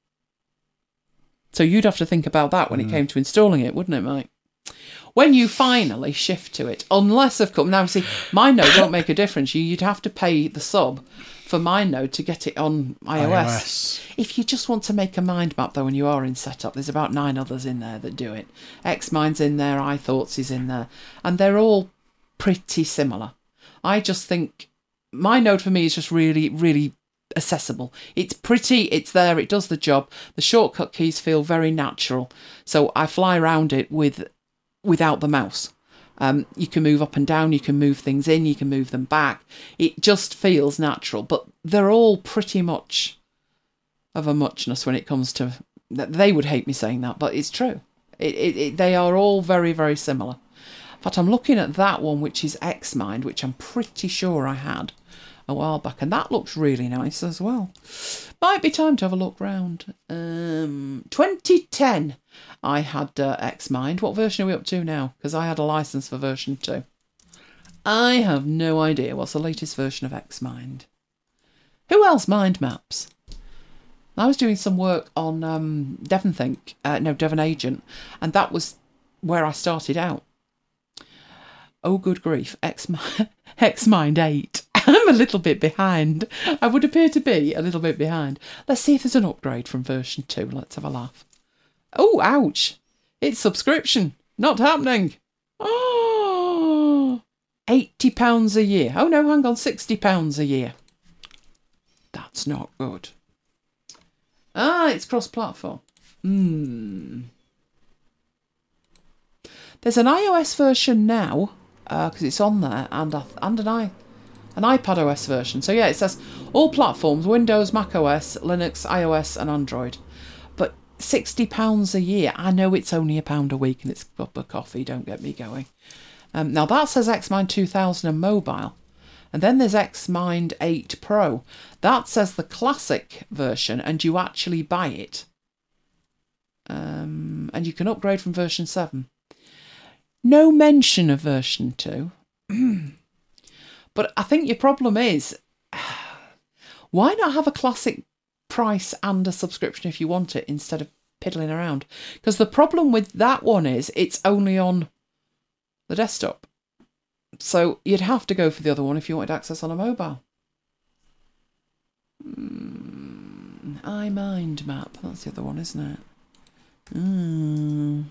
Speaker 1: So you'd have to think about that when mm. it came to installing it, wouldn't it, Mike? When you finally shift to it, unless of course, now see, MindNode won't make a difference. You, you'd have to pay the sub for MindNode to get it on iOS. iOS. If you just want to make a mind map, though, when you are in setup, there's about nine others in there that do it. Xmind's in there, iThoughts is in there, and they're all pretty similar. I just think MindNode for me is just really, really accessible. It's pretty, it's there, it does the job. The shortcut keys feel very natural, so I fly around it with without the mouse. Um, you can move up and down, you can move things in, you can move them back. It just feels natural, but they're all pretty much of a muchness when it comes to... They would hate me saying that, but it's true. It, it, it, they are all very, very similar. In fact, I'm looking at that one, which is Xmind, which I'm pretty sure I had a while back, and that looks really nice as well. Might be time to have a look round. Um, twenty ten, I had uh, Xmind. What version are we up to now? Because I had a license for version two. I have no idea what's the latest version of Xmind. Who else mind maps? I was doing some work on um, DevonThink, uh, no, Devon Agent, and that was where I started out. Oh, good grief, Xmind, Xmind eight. I'm a little bit behind. I would appear to be a little bit behind. Let's see if there's an upgrade from version two. Let's have a laugh. Oh, ouch. It's subscription. Not happening. Oh, eighty pounds a year. Oh, no, hang on, sixty pounds a year. That's not good. Ah, it's cross-platform. Hmm. There's an iOS version now because uh, it's on there, and uh, and an i an iPad O S version. So yeah, it says all platforms: Windows, Mac O S, Linux, iOS, and Android. But sixty pounds a year. I know it's only a pound a week, and it's a cup of coffee. Don't get me going. Um, now that says Xmind two thousand and mobile. And then there's Xmind eight Pro. That says the classic version, and you actually buy it. Um, and you can upgrade from version seven. No mention of version two. But I think your problem is, why not have a classic price and a subscription if you want it, instead of piddling around? Because the problem with that one is it's only on the desktop. So you'd have to go for the other one if you wanted access on a mobile. Mm, iMind Map. That's the other one, isn't it? Mm.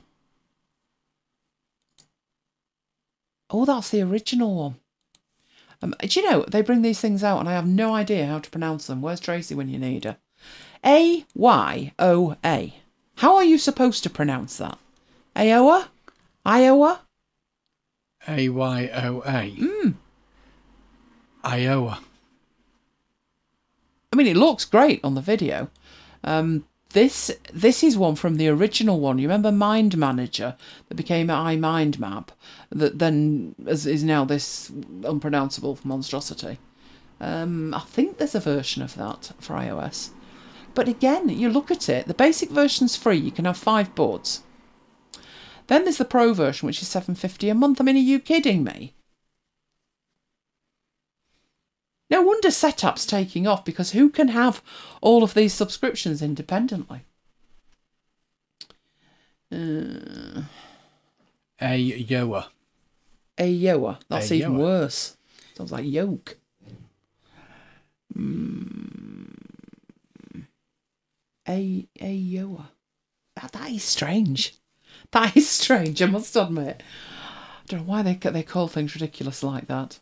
Speaker 1: Oh, that's the original one. Um, do you know, they bring these things out and I have no idea how to pronounce them. Where's Tracy when you need her? A Y O A. How are you supposed to pronounce that? Iowa? Iowa?
Speaker 2: A Y O A.
Speaker 1: Mm.
Speaker 2: Iowa.
Speaker 1: I mean, it looks great on the video. Um, this this is one from the original one. You remember Mind Manager that became iMind Map, that then is, is now this unpronounceable monstrosity. Um, I think there's a version of that for iOS. But again, you look at it, the basic version's free. You can have five boards. Then there's the Pro version, which is seven pounds fifty a month. I mean, are you kidding me? No wonder Setup's taking off, because who can have all of these subscriptions independently? Uh,
Speaker 2: Ayoa.
Speaker 1: Ayoa. That's
Speaker 2: Ayoa.
Speaker 1: even worse. Sounds like yoke. Mm. A Ayoa. That, that is strange. That is strange, I must admit. I don't know why they they call things ridiculous like that.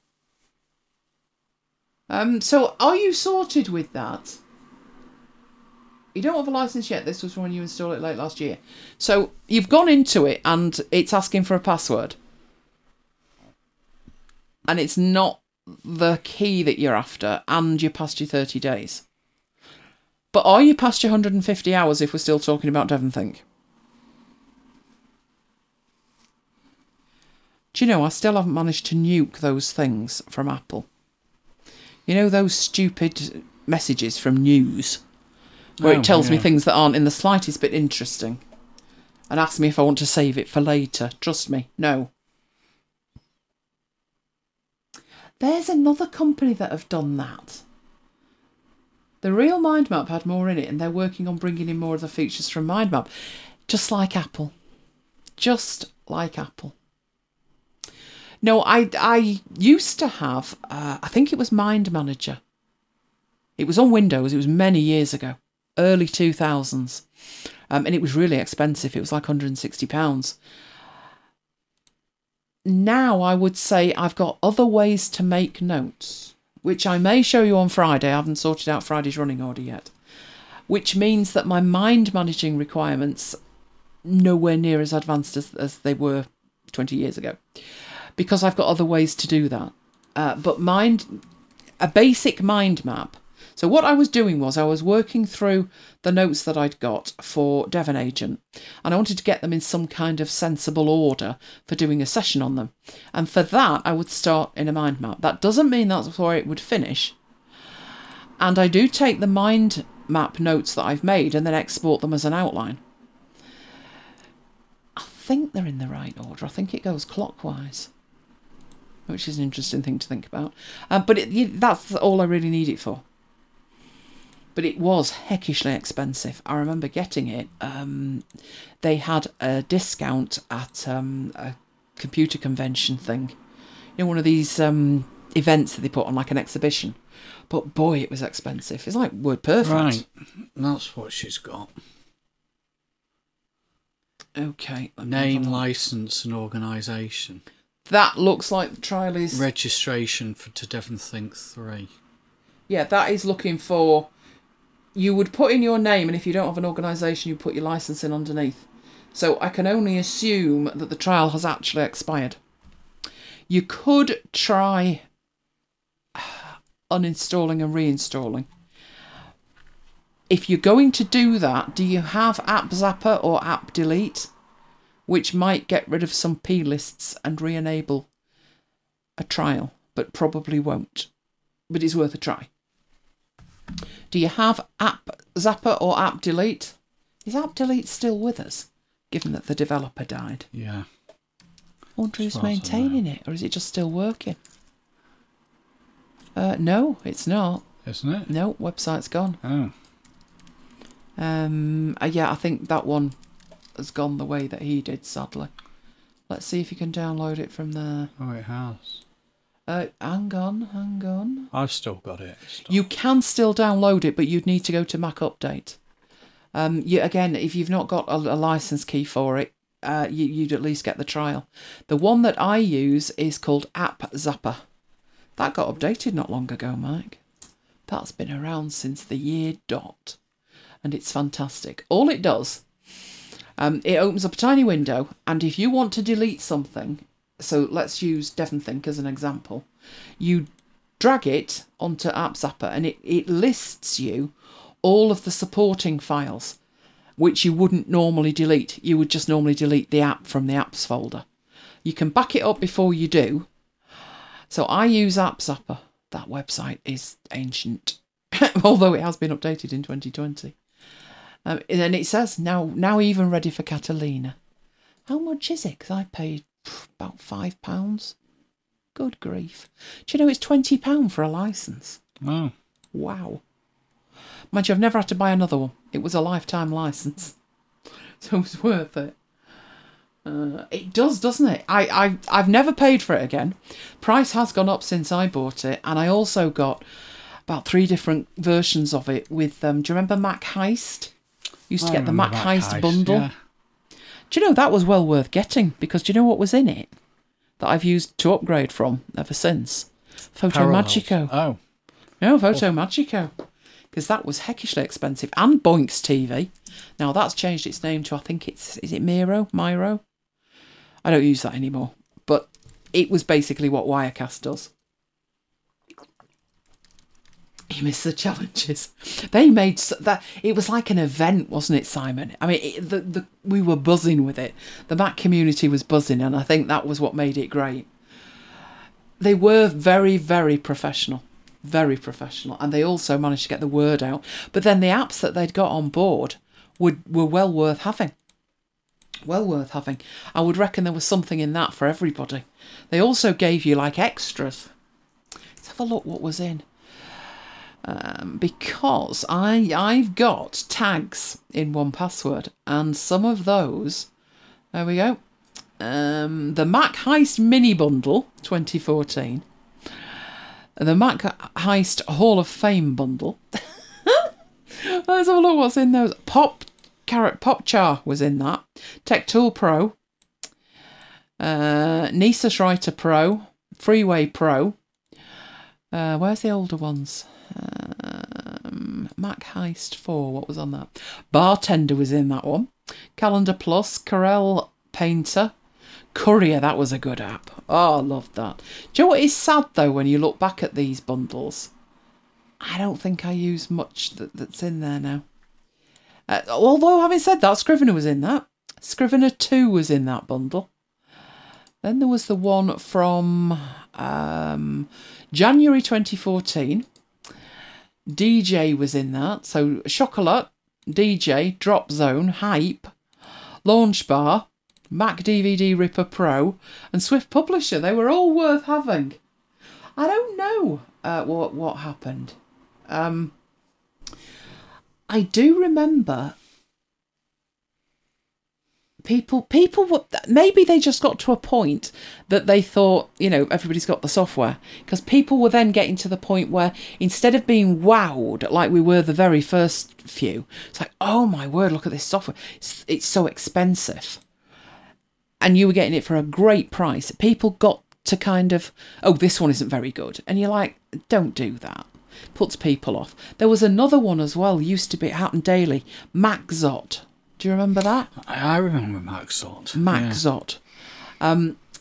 Speaker 1: Um, so, are you sorted with that? You don't have a license yet. This was when you installed it late last year. So, you've gone into it and it's asking for a password. And it's not the key that you're after, and you're past your thirty days. But are you past your one hundred fifty hours if we're still talking about DevonThink? Do you know, I still haven't managed to nuke those things from Apple. You know those stupid messages from news where
Speaker 2: Oh,
Speaker 1: it tells
Speaker 2: yeah.
Speaker 1: me things that aren't in the slightest bit interesting and asks me if I want to save it for later. Trust me, no. There's another company that have done that. The real Mind Map had more in it, and they're working on bringing in more of the features from Mind Map. Just like Apple. Just like Apple. No, I, I used to have, uh, I think it was Mind Manager. It was on Windows. It was many years ago, early two thousands. Um, and it was really expensive. It was like one hundred sixty pounds. Now I would say I've got other ways to make notes, which I may show you on Friday. I haven't sorted out Friday's running order yet. Which means that my mind managing requirements nowhere near as advanced as, as they were twenty years ago. Because I've got other ways to do that. Uh, but mind, a basic mind map. So what I was doing was I was working through the notes that I'd got for Devon Agent, and I wanted to get them in some kind of sensible order for doing a session on them. And for that, I would start in a mind map. That doesn't mean that's where it would finish. And I do take the mind map notes that I've made and then export them as an outline. I think they're in the right order. I think it goes clockwise, which is an interesting thing to think about. Um, but it, that's all I really need it for. But it was heckishly expensive. I remember getting it. Um, they had a discount at um, a computer convention thing. You know, one of these um, events that they put on, like an exhibition. But boy, it was expensive. It's like WordPerfect.
Speaker 2: Right, that's what she's got.
Speaker 1: Okay. let me
Speaker 2: Name,
Speaker 1: have a look.
Speaker 2: license and organisation.
Speaker 1: That looks like the trial is...
Speaker 2: Registration for to DevonThink three.
Speaker 1: Yeah, that is looking for... You would put in your name, and if you don't have an organisation, you put your licence in underneath. So I can only assume that the trial has actually expired. You could try uninstalling and reinstalling. If you're going to do that, do you have App Zapper or App Delete, which might get rid of some P-lists and re-enable a trial, but probably won't. But it's worth a try. Do you have App Zapper or App Delete? Is App Delete still with us, given that the developer died?
Speaker 2: Yeah.
Speaker 1: I wonder who's
Speaker 2: As far as I
Speaker 1: maintaining
Speaker 2: know.
Speaker 1: it, or is it just still working? Uh, no, it's not.
Speaker 2: Isn't it?
Speaker 1: No, website's gone.
Speaker 2: Oh.
Speaker 1: Um, uh, yeah, I think that one has gone the way that he did, sadly. Let's see if you can download it from there.
Speaker 2: Oh, it has.
Speaker 1: Uh, hang on, hang on.
Speaker 2: I've still got it. Still.
Speaker 1: You can still download it, but you'd need to go to Mac Update. Um, you, again, if you've not got a, a license key for it, uh, you, you'd at least get the trial. The one that I use is called App Zapper. That got updated not long ago, Mike. That's been around since the year dot. And it's fantastic. All it does, um, it opens up a tiny window, and if you want to delete something, so let's use DevonThink as an example, you drag it onto App Zapper, and it, it lists you all of the supporting files, which you wouldn't normally delete. You would just normally delete the app from the apps folder. You can back it up before you do. So I use App Zapper. That website is ancient, although it has been updated in twenty twenty. Um, and it says now, now even ready for Catalina. How much is it? Because I paid about five pounds. Good grief! Do you know it's twenty pound for a license?
Speaker 2: Oh.
Speaker 1: Wow. Mind you, I've never had to buy another one. It was a lifetime license, so it was worth it. Uh, it does, doesn't it? I, I, I've never paid for it again. Price has gone up since I bought it, and I also got about three different versions of it with, um, do you remember Mac Heist? Used to
Speaker 2: I
Speaker 1: get the Mac,
Speaker 2: remember Mac
Speaker 1: Heist,
Speaker 2: Heist,
Speaker 1: bundle.
Speaker 2: yeah.
Speaker 1: Do you know, that was well worth getting, because do you know what was in it that I've used to upgrade from ever since? Photo
Speaker 2: Parallels.
Speaker 1: Magico.
Speaker 2: Oh.
Speaker 1: No, Photo Magico. Because that was heckishly expensive. And Boinks T V. Now, that's changed its name to, I think it's, is it Miro? Miro? I don't use that anymore. But it was basically what Wirecast does. You miss the challenges. They made so that, it was like an event, wasn't it, Simon? I mean, it, the, the, we were buzzing with it. The Mac community was buzzing, and I think that was what made it great. They were very, very professional. Very professional. And they also managed to get the word out. But then the apps that they'd got on board would, were well worth having. Well worth having. I would reckon there was something in that for everybody. They also gave you like extras. Let's have a look what was in. Um, because I, I've got tags in one password, and some of those, there we go, um, the Mac Heist Mini Bundle twenty fourteen, the Mac Heist Hall of Fame Bundle, let's have a look what's in those, Pop Carrot Pop Char was in that, Tech Tool Pro, uh, Nisus Writer Pro, Freeway Pro, uh, where's the older ones? Um, Mac Heist four, what was on that? Bartender was in that one. Calendar Plus, Corel Painter, Courier, that was a good app. Oh, I loved that. Do you know what is sad though when you look back at these bundles? I don't think I use much that, that's in there now. Uh, although, having said that, Scrivener was in that. Scrivener two was in that bundle. Then there was the one from um, January twenty fourteen. D J was in that. So Chocolat, D J, Drop Zone, Hype, Launch Bar, Mac D V D Ripper Pro, and Swift Publisher. They were all worth having. I don't know uh, what what happened. Um, I do remember people people were, maybe they just got to a point that they thought, you know, everybody's got the software, because people were then getting to the point where instead of being wowed like we were the very first few, it's like, oh my word, look at this software, it's, it's so expensive, and you were getting it for a great price. People got to kind of, oh, this one isn't very good, and you're like, don't do that. Puts people off. There was another one as well, used to be, it happened daily, Maxot. Do you remember that?
Speaker 2: I, I remember Maxot.
Speaker 1: Maxot. Yeah. Um,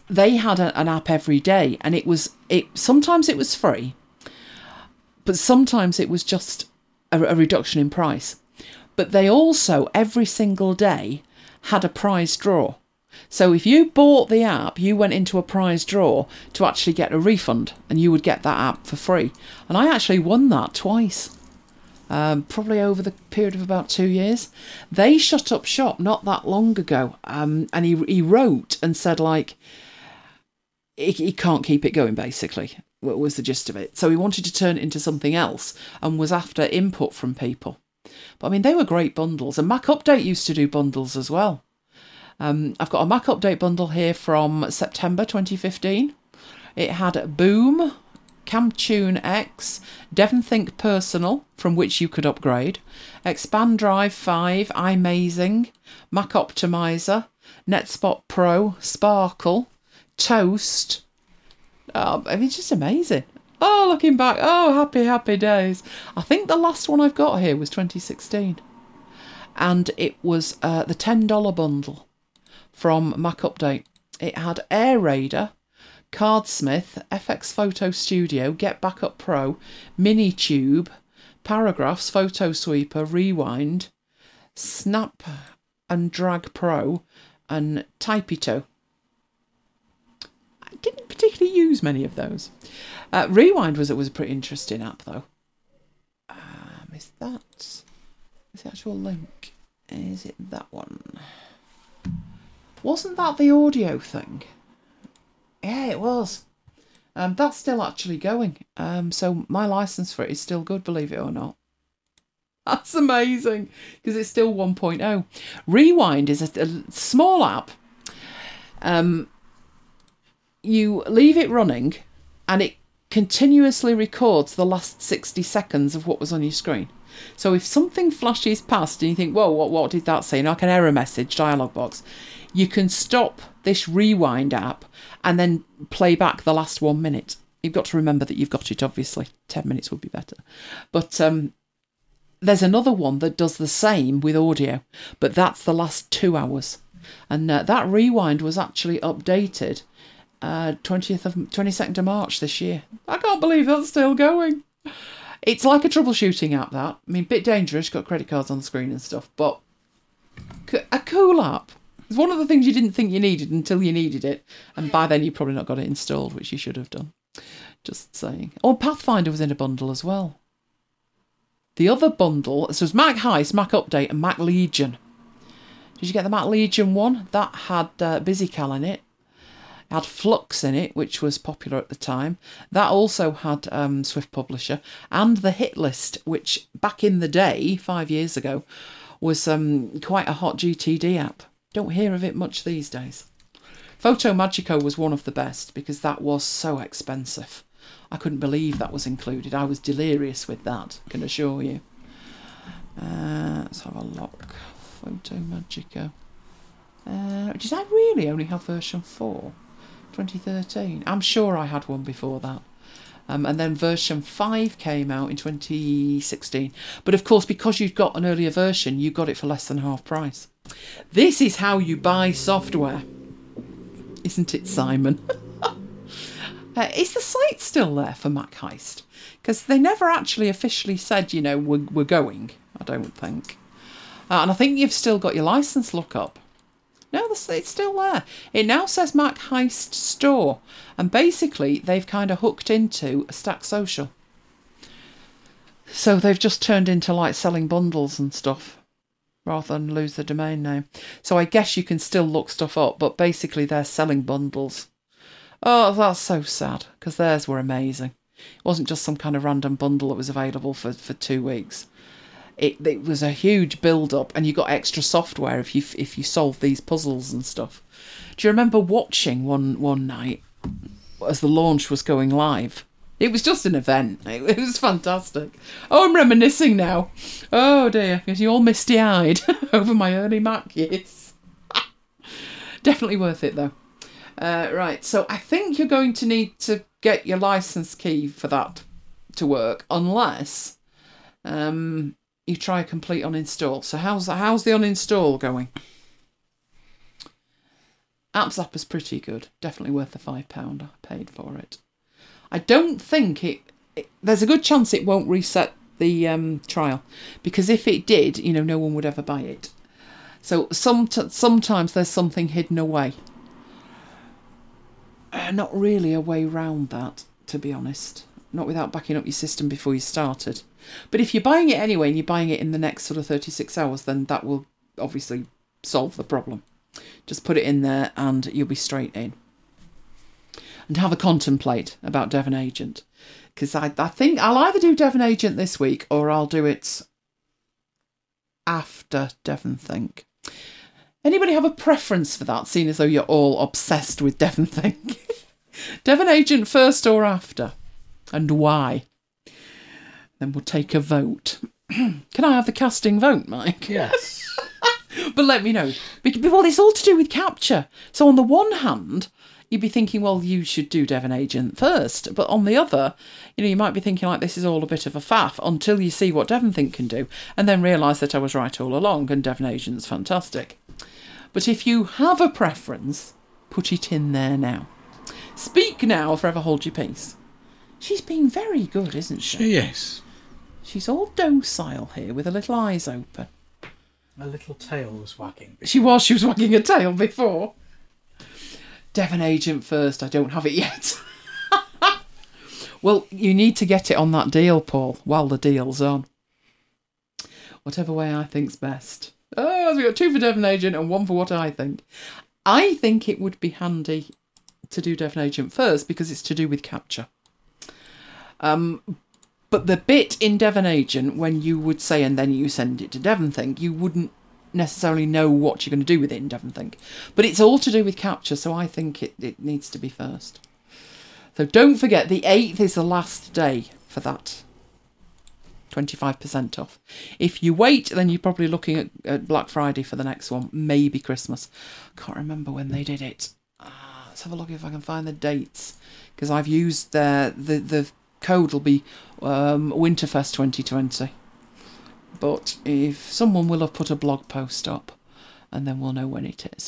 Speaker 1: they had a, an app every day, and it was it. Sometimes it was free, but sometimes it was just a, a reduction in price. But they also every single day had a prize draw. So if you bought the app, you went into a prize draw to actually get a refund, and you would get that app for free. And I actually won that twice, um, probably over the period of about two years. They shut up shop not that long ago, um, and he he wrote and said, like, he, he can't keep it going, basically, what was the gist of it. So he wanted to turn it into something else and was after input from people. But I mean, they were great bundles, and Mac Update used to do bundles as well. Um, I've got a Mac Update bundle here from September twenty fifteen. It had Boom, Camtune X, DevonThink Personal, from which you could upgrade, Expand Drive five, iMazing, Mac Optimizer, NetSpot Pro, Sparkle, Toast. Oh, I mean, it's just amazing. Oh, looking back, oh, happy, happy days. I think the last one I've got here was twenty sixteen. And it was uh, the ten dollar bundle from Mac Update. It had Air Raider, Cardsmith, F X Photo Studio, Get Backup Pro, Minitube, Paragraphs, Photo Sweeper, Rewind, Snap and Drag Pro, and Typito. I didn't particularly use many of those. Uh, Rewind was, it was a pretty interesting app, though. Um, is that... Is the actual link? Is it that one? Wasn't that the audio thing? Yeah, it was. Um, that's still actually going. Um, so my license for it is still good, believe it or not. That's amazing, because it's still one point oh. Rewind is a, a small app. Um, you leave it running, and it continuously records the last sixty seconds of what was on your screen. So if something flashes past and you think, whoa, what, what did that say? Like an error message, dialog box, you can stop this Rewind app and then play back the last one minute. You've got to remember that you've got it, obviously. Ten minutes would be better. But um, there's another one that does the same with audio, but that's the last two hours. And uh, that Rewind was actually updated uh, twentieth of, twenty-second of March this year. I can't believe that's still going. It's like a troubleshooting app, that. I mean, a bit dangerous, got credit cards on the screen and stuff, but a cool app. It's one of the things you didn't think you needed until you needed it, and by then you probably not got it installed, which you should have done. Just saying. Oh, Pathfinder was in a bundle as well. The other bundle, so it was Mac Heist, Mac Update, and Mac Legion. Did you get the Mac Legion one? That had uh, BusyCal in it. It had Flux in it, which was popular at the time. That also had um, Swift Publisher, and the Hit List, which back in the day, five years ago, was um, quite a hot G T D app. Don't hear of it much these days. Photo Magico was one of the best because that was so expensive. I couldn't believe that was included. I was delirious with that, I can assure you. Uh, let's have a look. Photo Magico. Uh, did I really only have version four? twenty thirteen. I'm sure I had one before that. Um, and then version five came out in twenty sixteen. But of course, because you'd got an earlier version, you got it for less than half price. This is how you buy software. Isn't it, Simon? uh, is the site still there for Mac Heist? Because they never actually officially said, you know, we're, we're going, I don't think. Uh, and I think you've still got your license lookup. No, it's still there. It now says Mac Heist Store. And basically, they've kind of hooked into Stack Social. So they've just turned into like selling bundles and stuff, rather than lose the domain name. So I guess you can still look stuff up, but basically they're selling bundles. Oh, that's so sad, because theirs were amazing. It wasn't just some kind of random bundle that was available for, for two weeks. It, it was a huge build-up, and you got extra software if you if you solved these puzzles and stuff. Do you remember watching one, one night as the launch was going live? It was just an event. It, it was fantastic. Oh, I'm reminiscing now. Oh dear, because you're all misty-eyed over my early Mac years. Definitely worth it though. Uh, right, so I think you're going to need to get your license key for that to work, unless um, you try a complete uninstall. So how's how's the uninstall going? App Zapper's pretty good. Definitely worth the five pound I paid for it. I don't think it, it... There's a good chance it won't reset the um, trial. Because if it did, you know, no one would ever buy it. So some sometimes there's something hidden away. Uh, not really a way round that, to be honest. Not without backing up your system before you started. But if you're buying it anyway and you're buying it in the next sort of thirty-six hours, then that will obviously solve the problem. Just put it in there and you'll be straight in. And have a contemplate about Devon Agent. Because I, I think I'll either do Devon Agent this week or I'll do it after Devon Think. Anybody have a preference for that, seeing as though you're all obsessed with Devon Think? Devon Agent first or after? And why? Then we'll take a vote. Can I have the casting vote, Mike?
Speaker 2: Yes.
Speaker 1: But let me know. Well, it's all to do with capture. So on the one hand, you'd be thinking, well, you should do Devon Agent first. But on the other, you know, you might be thinking like this is all a bit of a faff until you see what Devon Think can do and then realise that I was right all along and Devon Agent's fantastic. But if you have a preference, put it in there now. Speak now or forever hold your peace. She's been very good, isn't she?
Speaker 2: She is.
Speaker 1: She's all docile here with her little eyes open.
Speaker 2: Her little tail was wagging.
Speaker 1: She was, she was wagging her tail before. Devon Agent first, I don't have it yet. Well, you need to get it on that deal, Paul, while the deal's on. Whatever way I think's best. Oh, so we've got two for Devon Agent and one for what I think. I think it would be handy to do Devon Agent first because it's to do with capture. Um, but the bit in Devon Agent when you would say and then you send it to Devon Think, you wouldn't necessarily know what you're going to do with it in Devon Think. But it's all to do with capture, so I think it, it needs to be first. So don't forget, the eighth is the last day for that. twenty-five percent off. If you wait, then you're probably looking at, at Black Friday for the next one. Maybe Christmas. Can't remember when they did it. Uh, let's have a look if I can find the dates. Because I've used their... The, the code will be um, Winterfest twenty twenty. But if someone will have put a blog post up, and then we'll know when it is.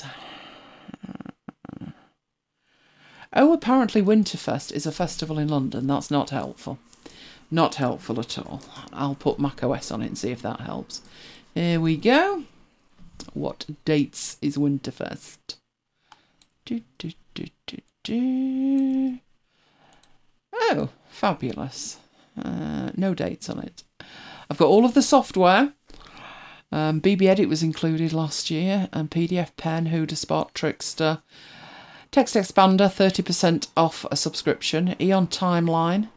Speaker 1: Oh, apparently Winterfest is a festival in London. That's not helpful. Not helpful at all. I'll put macOS on it and see if that helps. Here we go. What dates is Winterfest? Do, do, do, do, do. Oh, fabulous. Uh, no dates on it. I've got all of the software. Um, B B Edit was included last year, and P D F Pen, Hoodspot, Trickster. Text Expander, thirty percent off a subscription. Eon Timeline.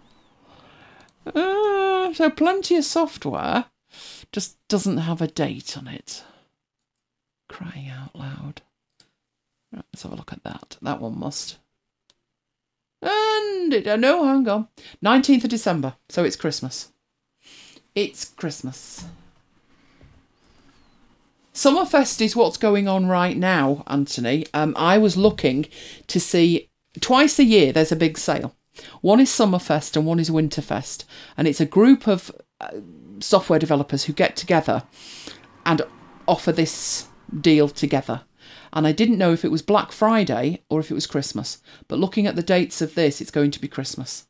Speaker 1: Uh, so plenty of software. Just doesn't have a date on it. Crying out loud. Right, let's have a look at that. That one must. And it, uh, no, hang on. nineteenth of December. So it's Christmas. It's Christmas. Summerfest is what's going on right now, Anthony. Um, I was looking to see, twice a year there's a big sale. One is Summerfest and one is Winterfest. And it's a group of uh, software developers who get together and offer this deal together. And I didn't know if it was Black Friday or if it was Christmas. But looking at the dates of this, it's going to be Christmas.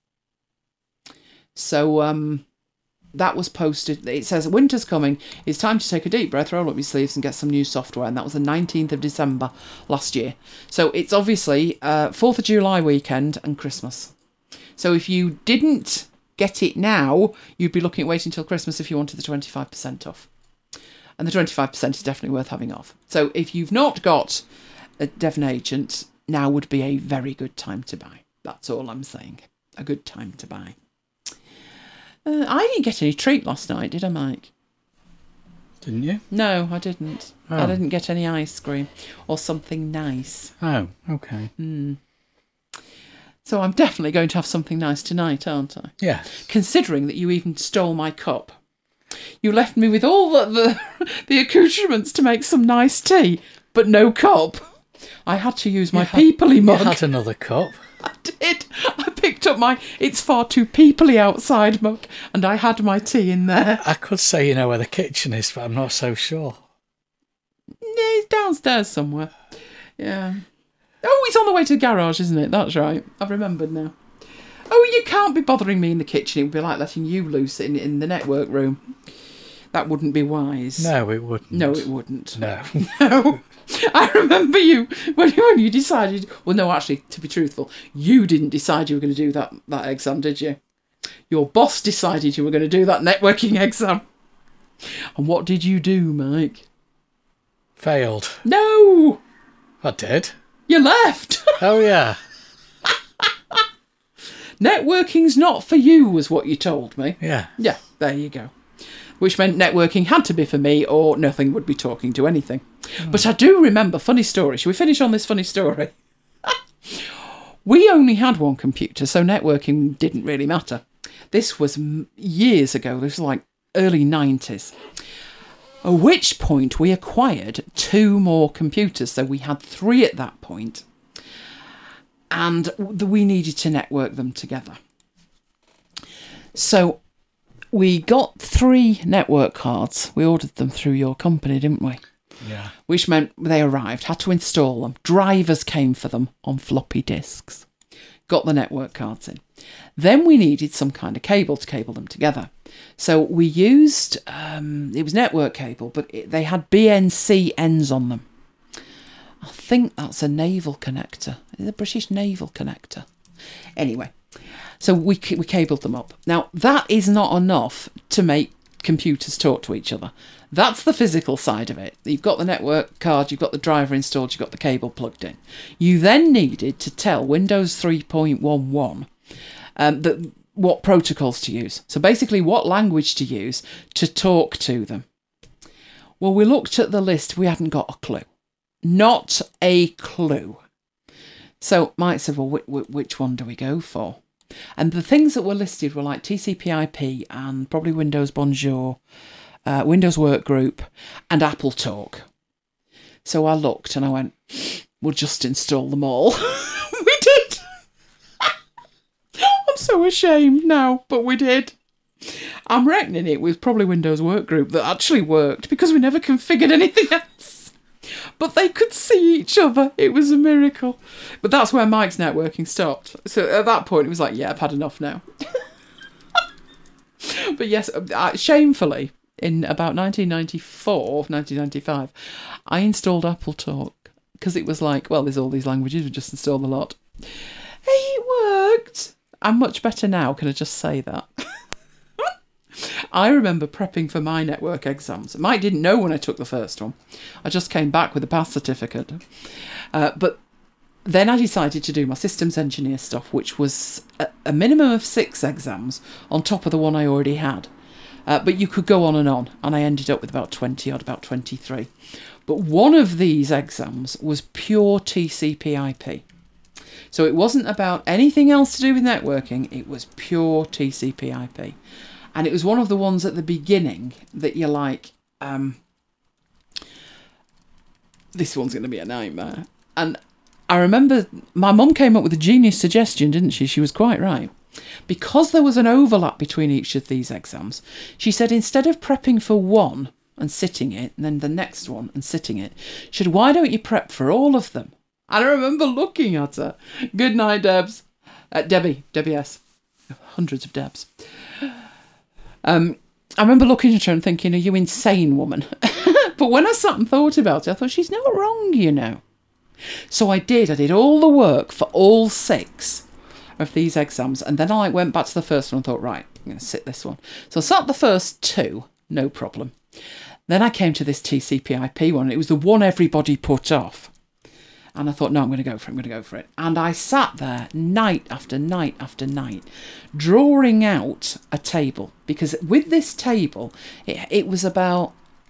Speaker 1: So um, that was posted. It says, winter's coming. It's time to take a deep breath, roll up your sleeves and get some new software. And that was the nineteenth of December last year. So it's obviously uh, fourth of July weekend and Christmas. So if you didn't get it now, you'd be looking at waiting until Christmas if you wanted the twenty-five percent off. And the twenty-five percent is definitely worth having off. So if you've not got a Devon Agent, now would be a very good time to buy. That's all I'm saying. A good time to buy. Uh, I didn't get any treat last night, did I, Mike?
Speaker 2: Didn't you?
Speaker 1: No, I didn't.
Speaker 2: Oh.
Speaker 1: I didn't get any ice cream or something nice.
Speaker 2: Oh, okay.
Speaker 1: Mm. So I'm definitely going to have something nice tonight, aren't I?
Speaker 2: Yes.
Speaker 1: Considering that you even stole my cup. You left me with all the, the, the accoutrements to make some nice tea, but no cup. I had to use my
Speaker 2: You had-
Speaker 1: peoply mug.
Speaker 2: You had another cup.
Speaker 1: I did. I picked up my it's far too peoply outside mug, and I had my tea in there.
Speaker 2: I could say you know where the kitchen is, but I'm not so sure.
Speaker 1: Yeah, it's downstairs somewhere. Yeah. Oh, it's on the way to the garage, isn't it? That's right. I've remembered now. Oh, you can't be bothering me in the kitchen. It would be like letting you loose in, in the network room. That wouldn't be wise.
Speaker 2: No, it wouldn't.
Speaker 1: No, it wouldn't.
Speaker 2: No.
Speaker 1: No. I remember you, when, when you decided... Well, no, actually, to be truthful, you didn't decide you were going to do that, that exam, did you? Your boss decided you were going to do that networking exam. And what did you do, Mike?
Speaker 2: Failed.
Speaker 1: No!
Speaker 2: I did.
Speaker 1: You left!
Speaker 2: Oh, yeah.
Speaker 1: Networking's not for you, was what you told me.
Speaker 2: Yeah.
Speaker 1: Yeah, there you go. Which meant networking had to be for me or nothing would be talking to anything. Mm. But I do remember, funny story. Shall we finish on this funny story? We only had one computer, so networking didn't really matter. This was years ago. This was like early nineties. At which point we acquired two more computers. So we had three at that point. And we needed to network them together. So we got three network cards. We ordered them through your company, didn't we?
Speaker 2: Yeah.
Speaker 1: Which meant they arrived, had to install them. Drivers came for them on floppy disks. Got the network cards in. Then we needed some kind of cable to cable them together. So we used, um, it was network cable, but it, they had B N C ends on them. I think that's a naval connector. The British naval connector. Anyway, so we we cabled them up. Now, that is not enough to make computers talk to each other. That's the physical side of it. You've got the network card, you've got the driver installed, you've got the cable plugged in. You then needed to tell Windows three point eleven um, that, what protocols to use. So basically what language to use to talk to them. Well, we looked at the list, we hadn't got a clue. Not a clue. So Mike said, well, wh- which one do we go for? And the things that were listed were like T C P I P and probably Windows Bonjour, uh, Windows Workgroup and Apple Talk. So I looked and I went, we'll just install them all. We did. I'm so ashamed now, but we did. I'm reckoning it was probably Windows Workgroup that actually worked because we never configured anything else. But they could see each other. It was a miracle. But that's where Mike's networking stopped. So at that point, it was like, yeah, I've had enough now. But yes, uh, shamefully, in about nineteen ninety-four, nineteen ninety-five, I installed Apple Talk. Because it was like, well, there's all these languages, we just install the lot. Hey, it worked. I'm much better now, can I just say that? I remember prepping for my network exams. Mike didn't know when I took the first one. I just came back with a pass certificate. Uh, but then I decided to do my systems engineer stuff, which was a, a minimum of six exams on top of the one I already had. Uh, but you could go on and on, and I ended up with about twenty odd, about twenty-three. But one of these exams was pure T C P I P. So it wasn't about anything else to do with networking, it was pure T C P I P. And it was one of the ones at the beginning that you're like, um, this one's going to be a nightmare. And I remember my mum came up with a genius suggestion, didn't she? She was quite right. Because there was an overlap between each of these exams, she said instead of prepping for one and sitting it, and then the next one and sitting it, she said, why don't you prep for all of them? And I remember looking at her. Good night, Debs. Uh, Debbie. Debbie S. Hundreds of Debs. Um, I remember looking at her and thinking, are you insane, woman? But when I sat and thought about it, I thought, she's not wrong, you know. So I did. I did all the work for all six of these exams. And then I went back to the first one and thought, right, I'm going to sit this one. So I sat the first two, no problem. Then I came to this T C P I P one. And it was the one everybody put off. And I thought, no, I'm going to go for it, I'm going to go for it. And I sat there night after night after night, drawing out a table. Because with this table, it, it was about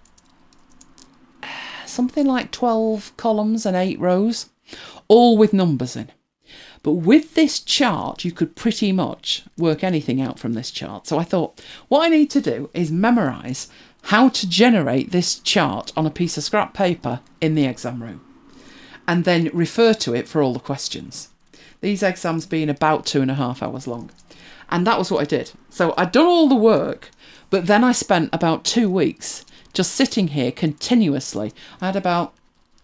Speaker 1: something like twelve columns and eight rows, all with numbers in. But with this chart, you could pretty much work anything out from this chart. So I thought, what I need to do is memorise how to generate this chart on a piece of scrap paper in the exam room. And then refer to it for all the questions. These exams being about two and a half hours long. And that was what I did. So I'd done all the work, but then I spent about two weeks just sitting here continuously. I had about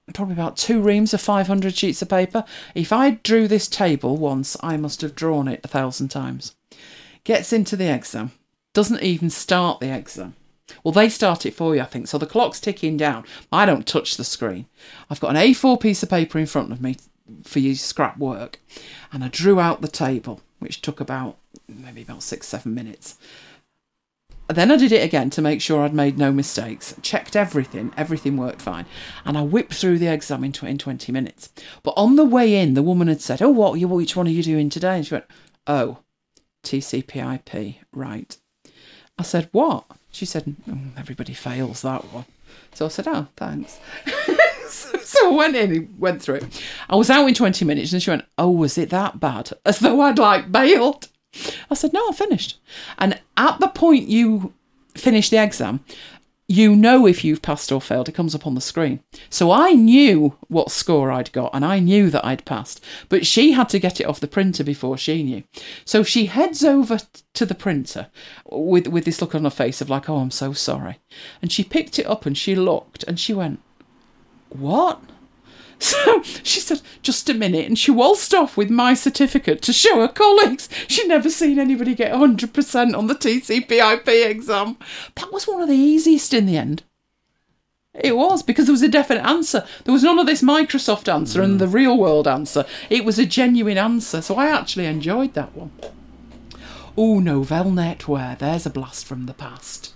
Speaker 1: probably about two reams of five hundred sheets of paper. If I drew this table once, I must have drawn it a thousand times. Gets into the exam. Doesn't even start the exam. Well, they start it for you, I think. So the clock's ticking down. I don't touch the screen. I've got an A four piece of paper in front of me for your scrap work. And I drew out the table, which took about, maybe about six, seven minutes. Then I did it again to make sure I'd made no mistakes. Checked everything. Everything worked fine. And I whipped through the exam in twenty minutes. But on the way in, the woman had said, oh, what, which one are you doing today? And she went, oh, T C P I P, right. I said, what? She said, oh, everybody fails that one. So I said, oh, thanks. so, so I went in and went through it. I was out in twenty minutes and she went, oh, was it that bad? As though I'd like bailed. I said, no, I finished. And at the point you finish the exam, you know if you've passed or failed. It comes up on the screen. So I knew what score I'd got and I knew that I'd passed. But she had to get it off the printer before she knew. So she heads over to the printer with, with this look on her face of like, oh, I'm so sorry. And she picked it up and she looked and she went, what? So she said, just a minute, and she waltzed off with my certificate to show her colleagues. She'd never seen anybody get one hundred percent on the T C P I P exam. That was one of the easiest in the end. It was, because there was a definite answer. There was none of this Microsoft answer mm. and the real world answer. It was a genuine answer, so I actually enjoyed that one. Oh, Novell Netwear, there's a blast from the past.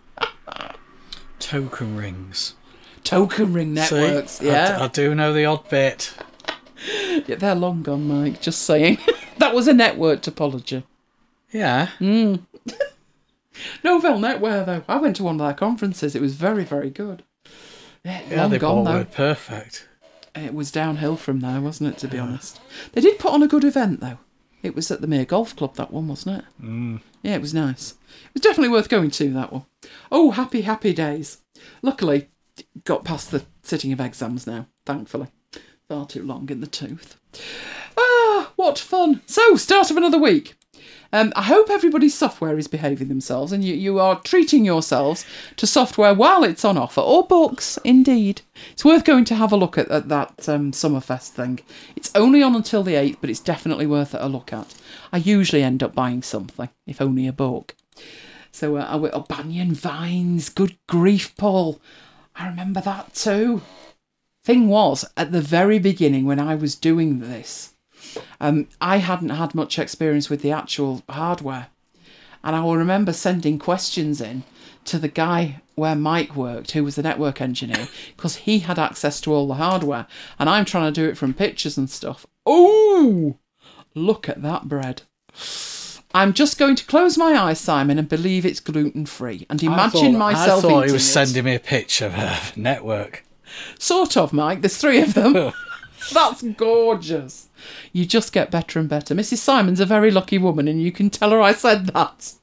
Speaker 2: Token rings.
Speaker 1: Token ring networks,
Speaker 2: See,
Speaker 1: yeah.
Speaker 2: I, I do know the odd bit.
Speaker 1: Yeah, they're long gone, Mike, just saying. That was a network topology.
Speaker 2: Yeah.
Speaker 1: Mm. Novell Netwear, though. I went to one of their conferences. It was very, very good. Yeah,
Speaker 2: yeah
Speaker 1: long
Speaker 2: they
Speaker 1: gone,
Speaker 2: bought
Speaker 1: though.
Speaker 2: word perfect.
Speaker 1: It was downhill from there, wasn't it, to be yeah. honest? They did put on a good event, though. It was at the Mere Golf Club, that one, wasn't it?
Speaker 2: Mm.
Speaker 1: Yeah, it was nice. It was definitely worth going to, that one. Oh, happy, happy days. Luckily, got past the sitting of exams now, thankfully. Far too long in the tooth. Ah, what fun. So, start of another week. Um, I hope everybody's software is behaving themselves and you, you are treating yourselves to software while it's on offer, or books, indeed. It's worth going to have a look at, at that um, Summerfest thing. It's only on until the eighth, but it's definitely worth a look at. I usually end up buying something, if only a book. So, uh, I went, oh, Banyan Vines, good grief, Paul. I remember that too. Thing was, at the very beginning when I was doing this, um, I hadn't had much experience with the actual hardware. And I will remember sending questions in to the guy where Mike worked, who was the network engineer, because he had access to all the hardware. And I'm trying to do it from pictures and stuff. Oh, look at that bread. I'm just going to close my eyes, Simon, and believe it's gluten-free. And imagine
Speaker 2: I thought,
Speaker 1: myself
Speaker 2: I thought
Speaker 1: eating
Speaker 2: he was
Speaker 1: it.
Speaker 2: sending me a picture of a network.
Speaker 1: Sort of, Mike. There's three of them. That's gorgeous. You just get better and better. Missus Simon's a very lucky woman, and you can tell her I said that.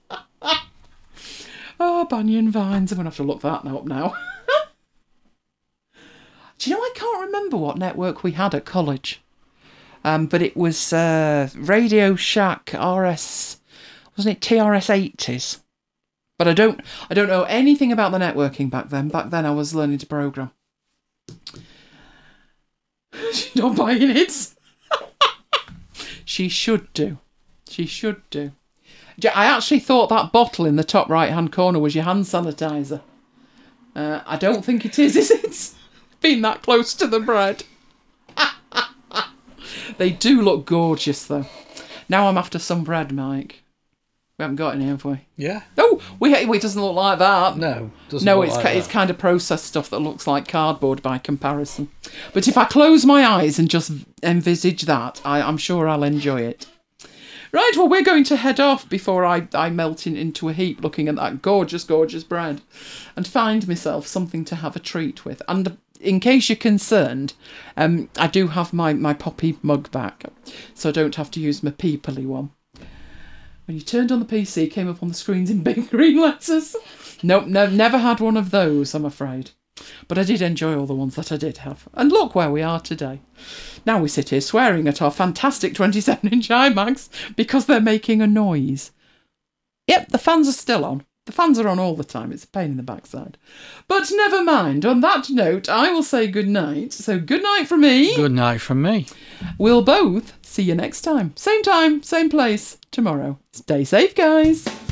Speaker 1: Oh, Banyan Vines. I'm going to have to look that up now. Do you know, I can't remember what network we had at college. Um, but it was uh, Radio Shack R S, wasn't it T R S eighties? But I don't, I don't know anything about the networking back then. Back then I was learning to program. She's not buying it. She should do. She should do. I actually thought that bottle in the top right-hand corner was your hand sanitizer. Uh, I don't think it is, is it? Being that close to the bread. They do look gorgeous, though. Now I'm after some bread, Mike. We haven't got any, have we?
Speaker 2: Yeah.
Speaker 1: Oh, we, it doesn't look like that.
Speaker 2: No, doesn't
Speaker 1: no,
Speaker 2: look
Speaker 1: it's
Speaker 2: like
Speaker 1: ca-
Speaker 2: that.
Speaker 1: it's kind of processed stuff that looks like cardboard by comparison. But if I close my eyes and just envisage that, I, I'm sure I'll enjoy it. Right, well, we're going to head off before I, I melt in, into a heap looking at that gorgeous, gorgeous bread and find myself something to have a treat with. And in case you're concerned, um, I do have my, my poppy mug back, so I don't have to use my peepily one. When you turned on the P C, it came up on the screens in big green letters. Nope, no, never had one of those, I'm afraid. But I did enjoy all the ones that I did have. And look where we are today. Now we sit here swearing at our fantastic twenty-seven inch iMacs because they're making a noise. Yep, the fans are still on. The fans are on all the time. It's a pain in the backside. But never mind. On that note, I will say good night. So good night from me.
Speaker 2: Good night from me.
Speaker 1: We'll both see you next time. Same time, same place, tomorrow. Stay safe, guys.